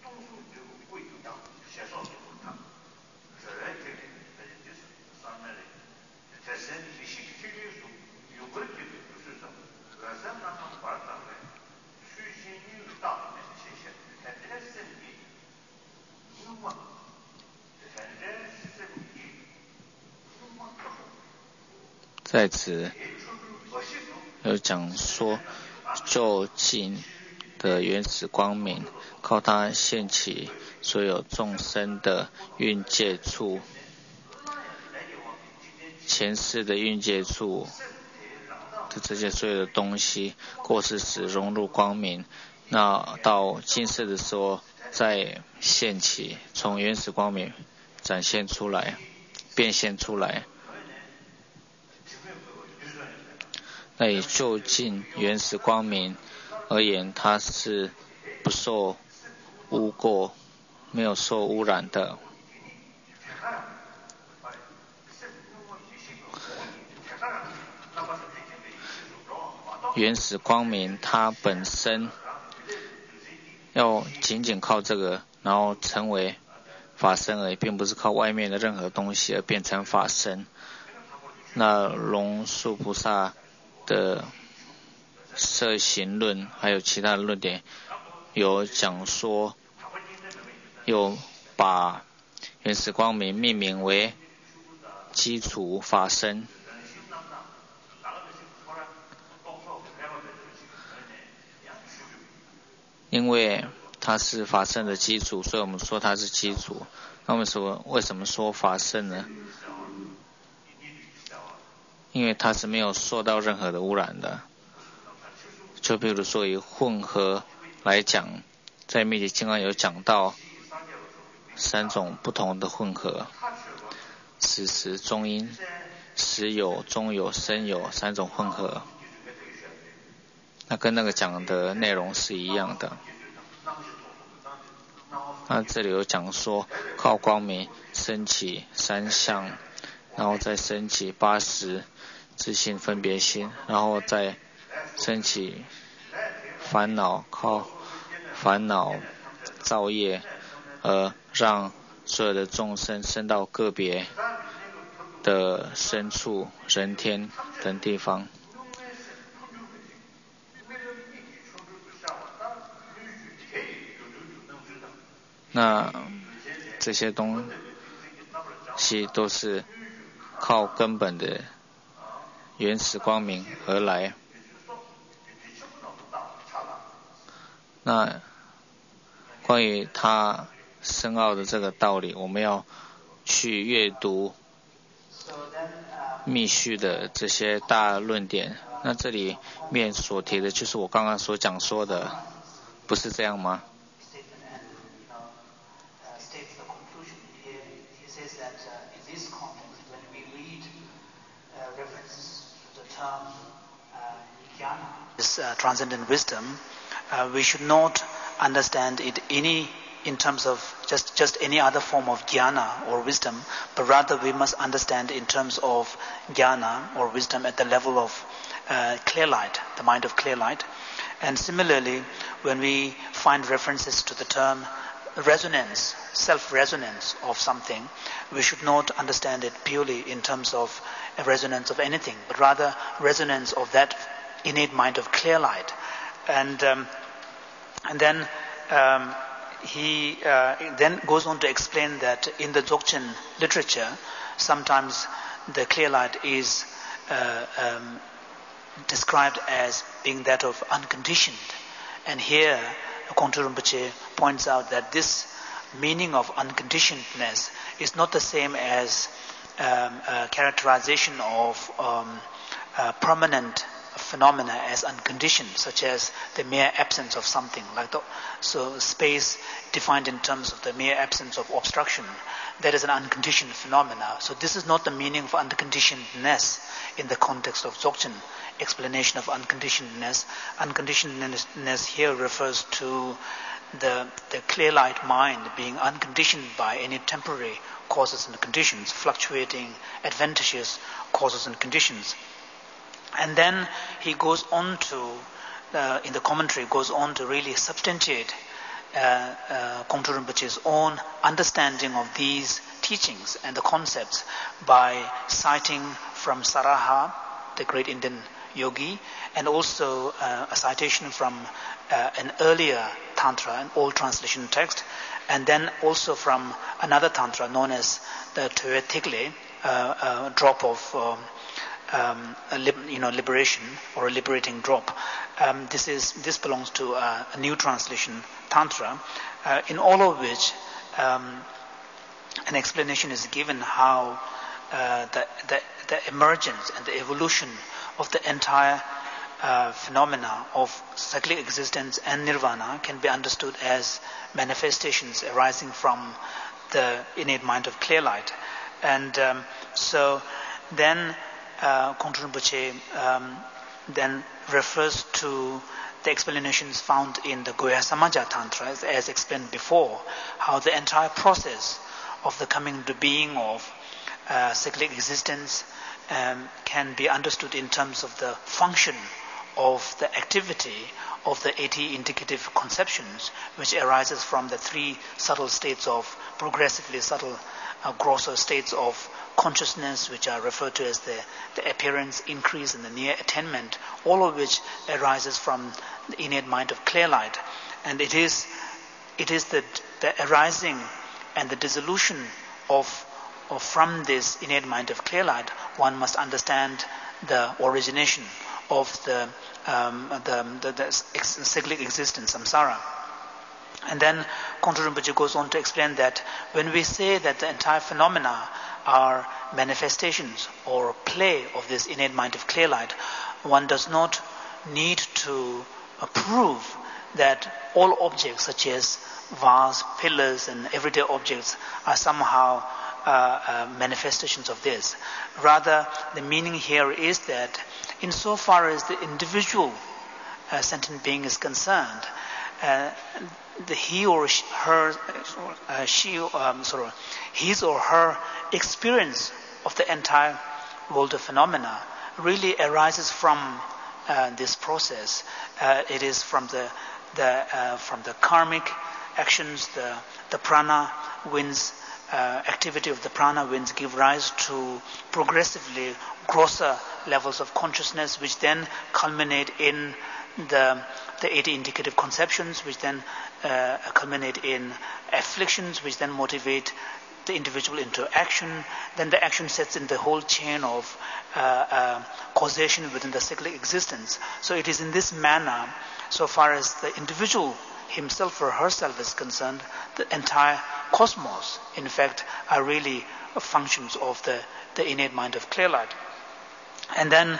Speaker 1: 在此有讲说，就近的原始光明，靠它现起所有众生的蕴界处，前世的蕴界处的这些所有的东西，过世时融入光明，那到今世的时候再现起，从原始光明展现出来，变现出来。那以就近原始光明而言，它是不受污垢，没有受污染的。原始光明它本身要仅仅靠这个，然后成为法身而已，并不是靠外面的任何东西而变成法身。那龙树菩萨的摄行论还有其他的论点有讲说，有把原始光明命名为基础法身，因为它是法身的基础，所以我们说它是基础。那为什么说法身呢？因为它是没有受到任何的污染的。就比如说以混合来讲，在密集经刚有讲到3种不同的混合，时时中阴、时有、中有、生有3种混合，那跟那个讲的内容是一样的。那这里有讲说，靠光明升起3相，然后再升起80自性分别心，然后再升起烦恼，靠烦恼造业，而让所有的众生升到个别的深处、人天等地方。那这些东西都是靠根本的原始光明而来。那关于它深奥的这个道理，我们要去阅读密续的这些大论点。那这里面所提的就是我刚刚所讲说的，不是这样吗？
Speaker 2: This transcendent wisdom, we should not understand it in terms of just any other form of jnana or wisdom, but rather we must understand in terms of jnana or wisdom at the level of clear light, the mind of clear light. And similarly, when we find references to the term resonance, self-resonance of something, we should not understand it purely in terms of a resonance of anything, but rather resonance of that innate mind of clear light. And then he then goes on to explain that in the Dzogchen literature, sometimes the clear light is described as being that of unconditioned. And here, Kongtrul Rinpoche points out that this meaning of unconditionedness is not the same as characterization of permanent phenomena as unconditioned, such as the mere absence of something. So space defined in terms of the mere absence of obstruction, that is an unconditioned phenomena. So this is not the meaning of unconditionedness in the context of Dzogchen explanation of unconditionedness. Unconditionedness here refers to the clear light mind being unconditioned by any temporary causes and conditions, fluctuating adventitious causes and conditions. And then he goes on to, in the commentary, goes on to really substantiate Kongtrul Rinpoche's own understanding of these teachings and the concepts by citing from Saraha, the great Indian yogi, and also a citation from an earlier tantra, an old translation text, and then also from another tantra known as the Töre Tigle, a drop of liberation or a liberating drop. This belongs to a new translation tantra, in all of which an explanation is given how the emergence and the evolution of the entire phenomena of cyclic existence and nirvana can be understood as manifestations arising from the innate mind of clear light. And so then Kongtrul Rinpoche then refers to the explanations found in the Goya Samaja Tantra, as explained before, how the entire process of the coming into being of cyclic existence can be understood in terms of the function of the activity of the 80 indicative conceptions, which arises from the three subtle states of progressively subtle, grosser states of consciousness, which are referred to as the appearance, increase, and the near attainment, all of which arises from the innate mind of clear light. And it is the arising and the dissolution of from this innate mind of clear light, one must understand the origination of the cyclic existence, samsara. And then Kongtrul Rinpoche goes on to explain that when we say that the entire phenomena are manifestations or play of this innate mind of clear light, one does not need to prove that all objects such as vase, pillars and everyday objects are somehow manifestations of this. Rather, the meaning here is that insofar as the individual sentient being is concerned, his or her experience of the entire world of phenomena really arises from this process. It is from from the karmic actions, the prana winds, activity of the prana winds give rise to progressively grosser levels of consciousness, which then culminate in the 80 indicative conceptions, which then culminate in afflictions, which then motivate the individual into action. Then the action sets in the whole chain of causation within the cyclic existence. So it is in this manner, so far as the individual himself or herself is concerned, the entire cosmos, in fact, are really functions of the innate mind of clear light. And then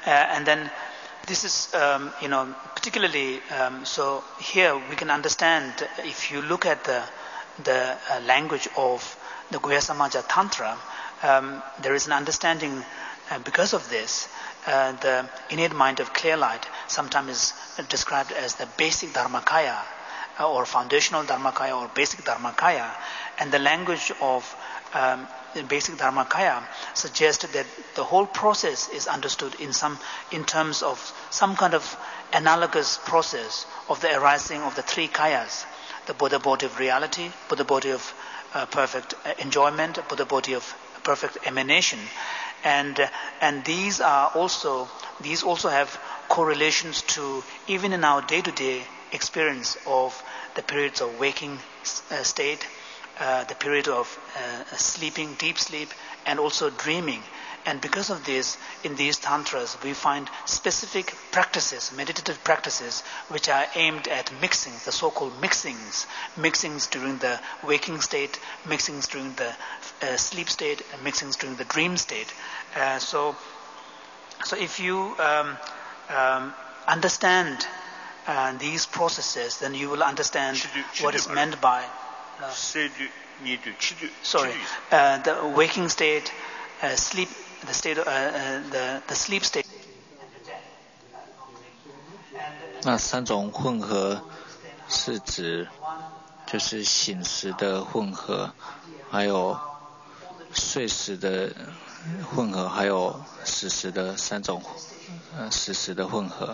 Speaker 2: this is, particularly, so here we can understand, if you look at the language of the Guhya Samaja Tantra, there is an understanding, because of this, the innate mind of clear light sometimes is described as the basic Dharmakaya, or foundational Dharmakaya, or basic Dharmakaya. And the language of basic Dharmakaya suggests that the whole process is understood in terms of some kind of analogous process of the arising of the three kayas: the Buddha body of reality, Buddha body of perfect enjoyment, Buddha body of perfect emanation, and these also have correlations to, even in our day-to-day experience of the periods of waking state, the period of sleeping, deep sleep, and also dreaming. And because of this, in these tantras, we find specific practices, meditative practices, which are aimed at mixing, the so-called mixings during the waking state, mixings during the sleep state, and mixings during the dream state. So if you understand these processes, then you will understand what is meant by the waking state, sleep, the state, the sleep state.
Speaker 1: 那三种混合是指就是醒时的混合，还有睡时的混合，还有死时的三种死时的混合。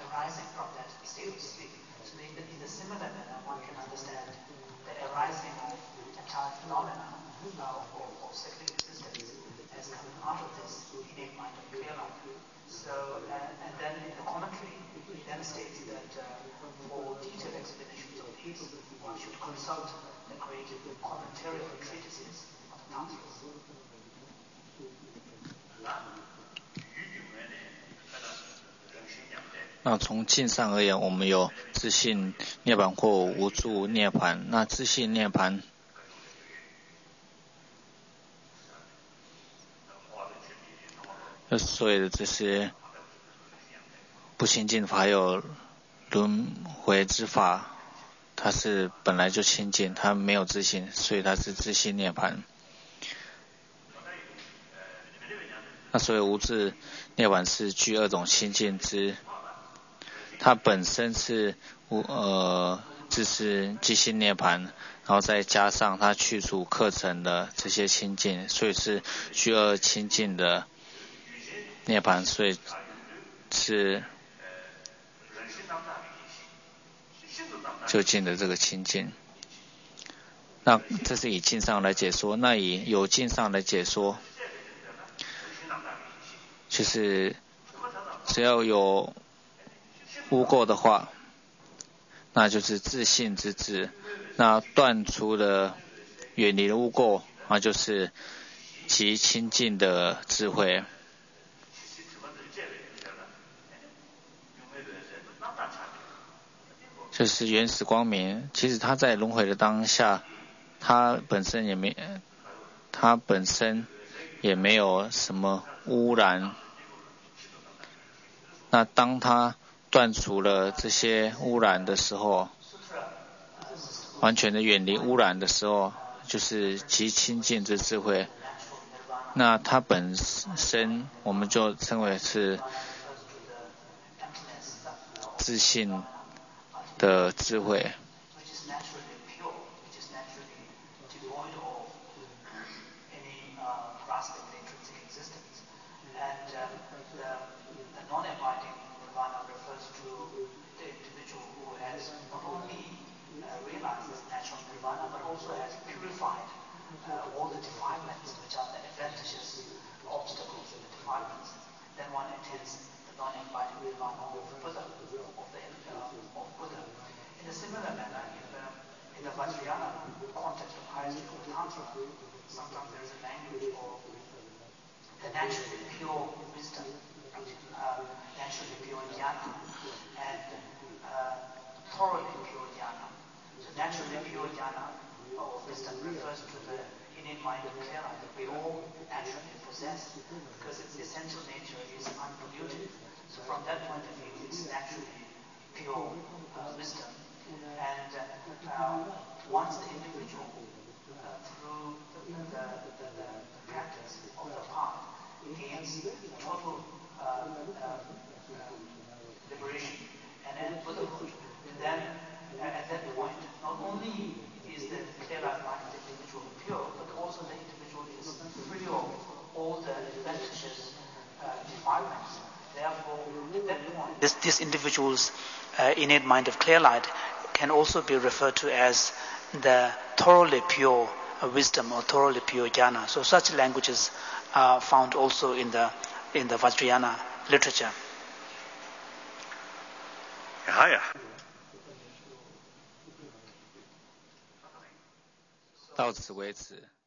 Speaker 1: 那从境上而言，我们有自性涅槃或无助涅槃。那自性涅槃所有的这些不清净法，还有轮回之法，它是本来就清净，它没有自性，所以它是自性涅槃。那所有无自涅槃是具二种清净之，它本身是自是即性涅槃，然后再加上它去除课程的这些清净，所以是具二清净的涅槃，所以是究竟的这个清净。那这是以境上来解说，那以有境上来解说，就是只要有污垢的话，那就是自性之智。那断除了远离了污垢，那就是极清净的智慧。就是原始光明，其实它在轮回的当下，它本身也没有什么污染。那当它断除了这些污染的时候，完全的远离污染的时候，就是极清净之智慧。那它本身我们就称为是自性的智慧。
Speaker 2: purified all the defilements which are the adventitious obstacles and the defilements, then one attains the non-invited nirvana of Buddha, of Buddha. In a similar manner, in the Vajrayana context of highest pure Tantra, sometimes there is a language of the naturally pure wisdom, naturally pure jnana, and thoroughly pure jnana. So naturally pure jnana or wisdom refers to the innate mind of clear-eyed that we all naturally possess, because its essential nature is unpolluted. So from that point of view, it's naturally pure wisdom. And once the individual, through the practice of the path, gains total liberation and Buddhahood, then at that point, not only is the clear-eyed mind of the individual pure, but also the individual is free of all the adventitious defilements. Therefore, at that point, this individual's innate mind of clear light can also be referred to as the thoroughly pure wisdom or thoroughly pure jnana. So such languages are found also in the Vajrayana literature.
Speaker 1: 到此为止。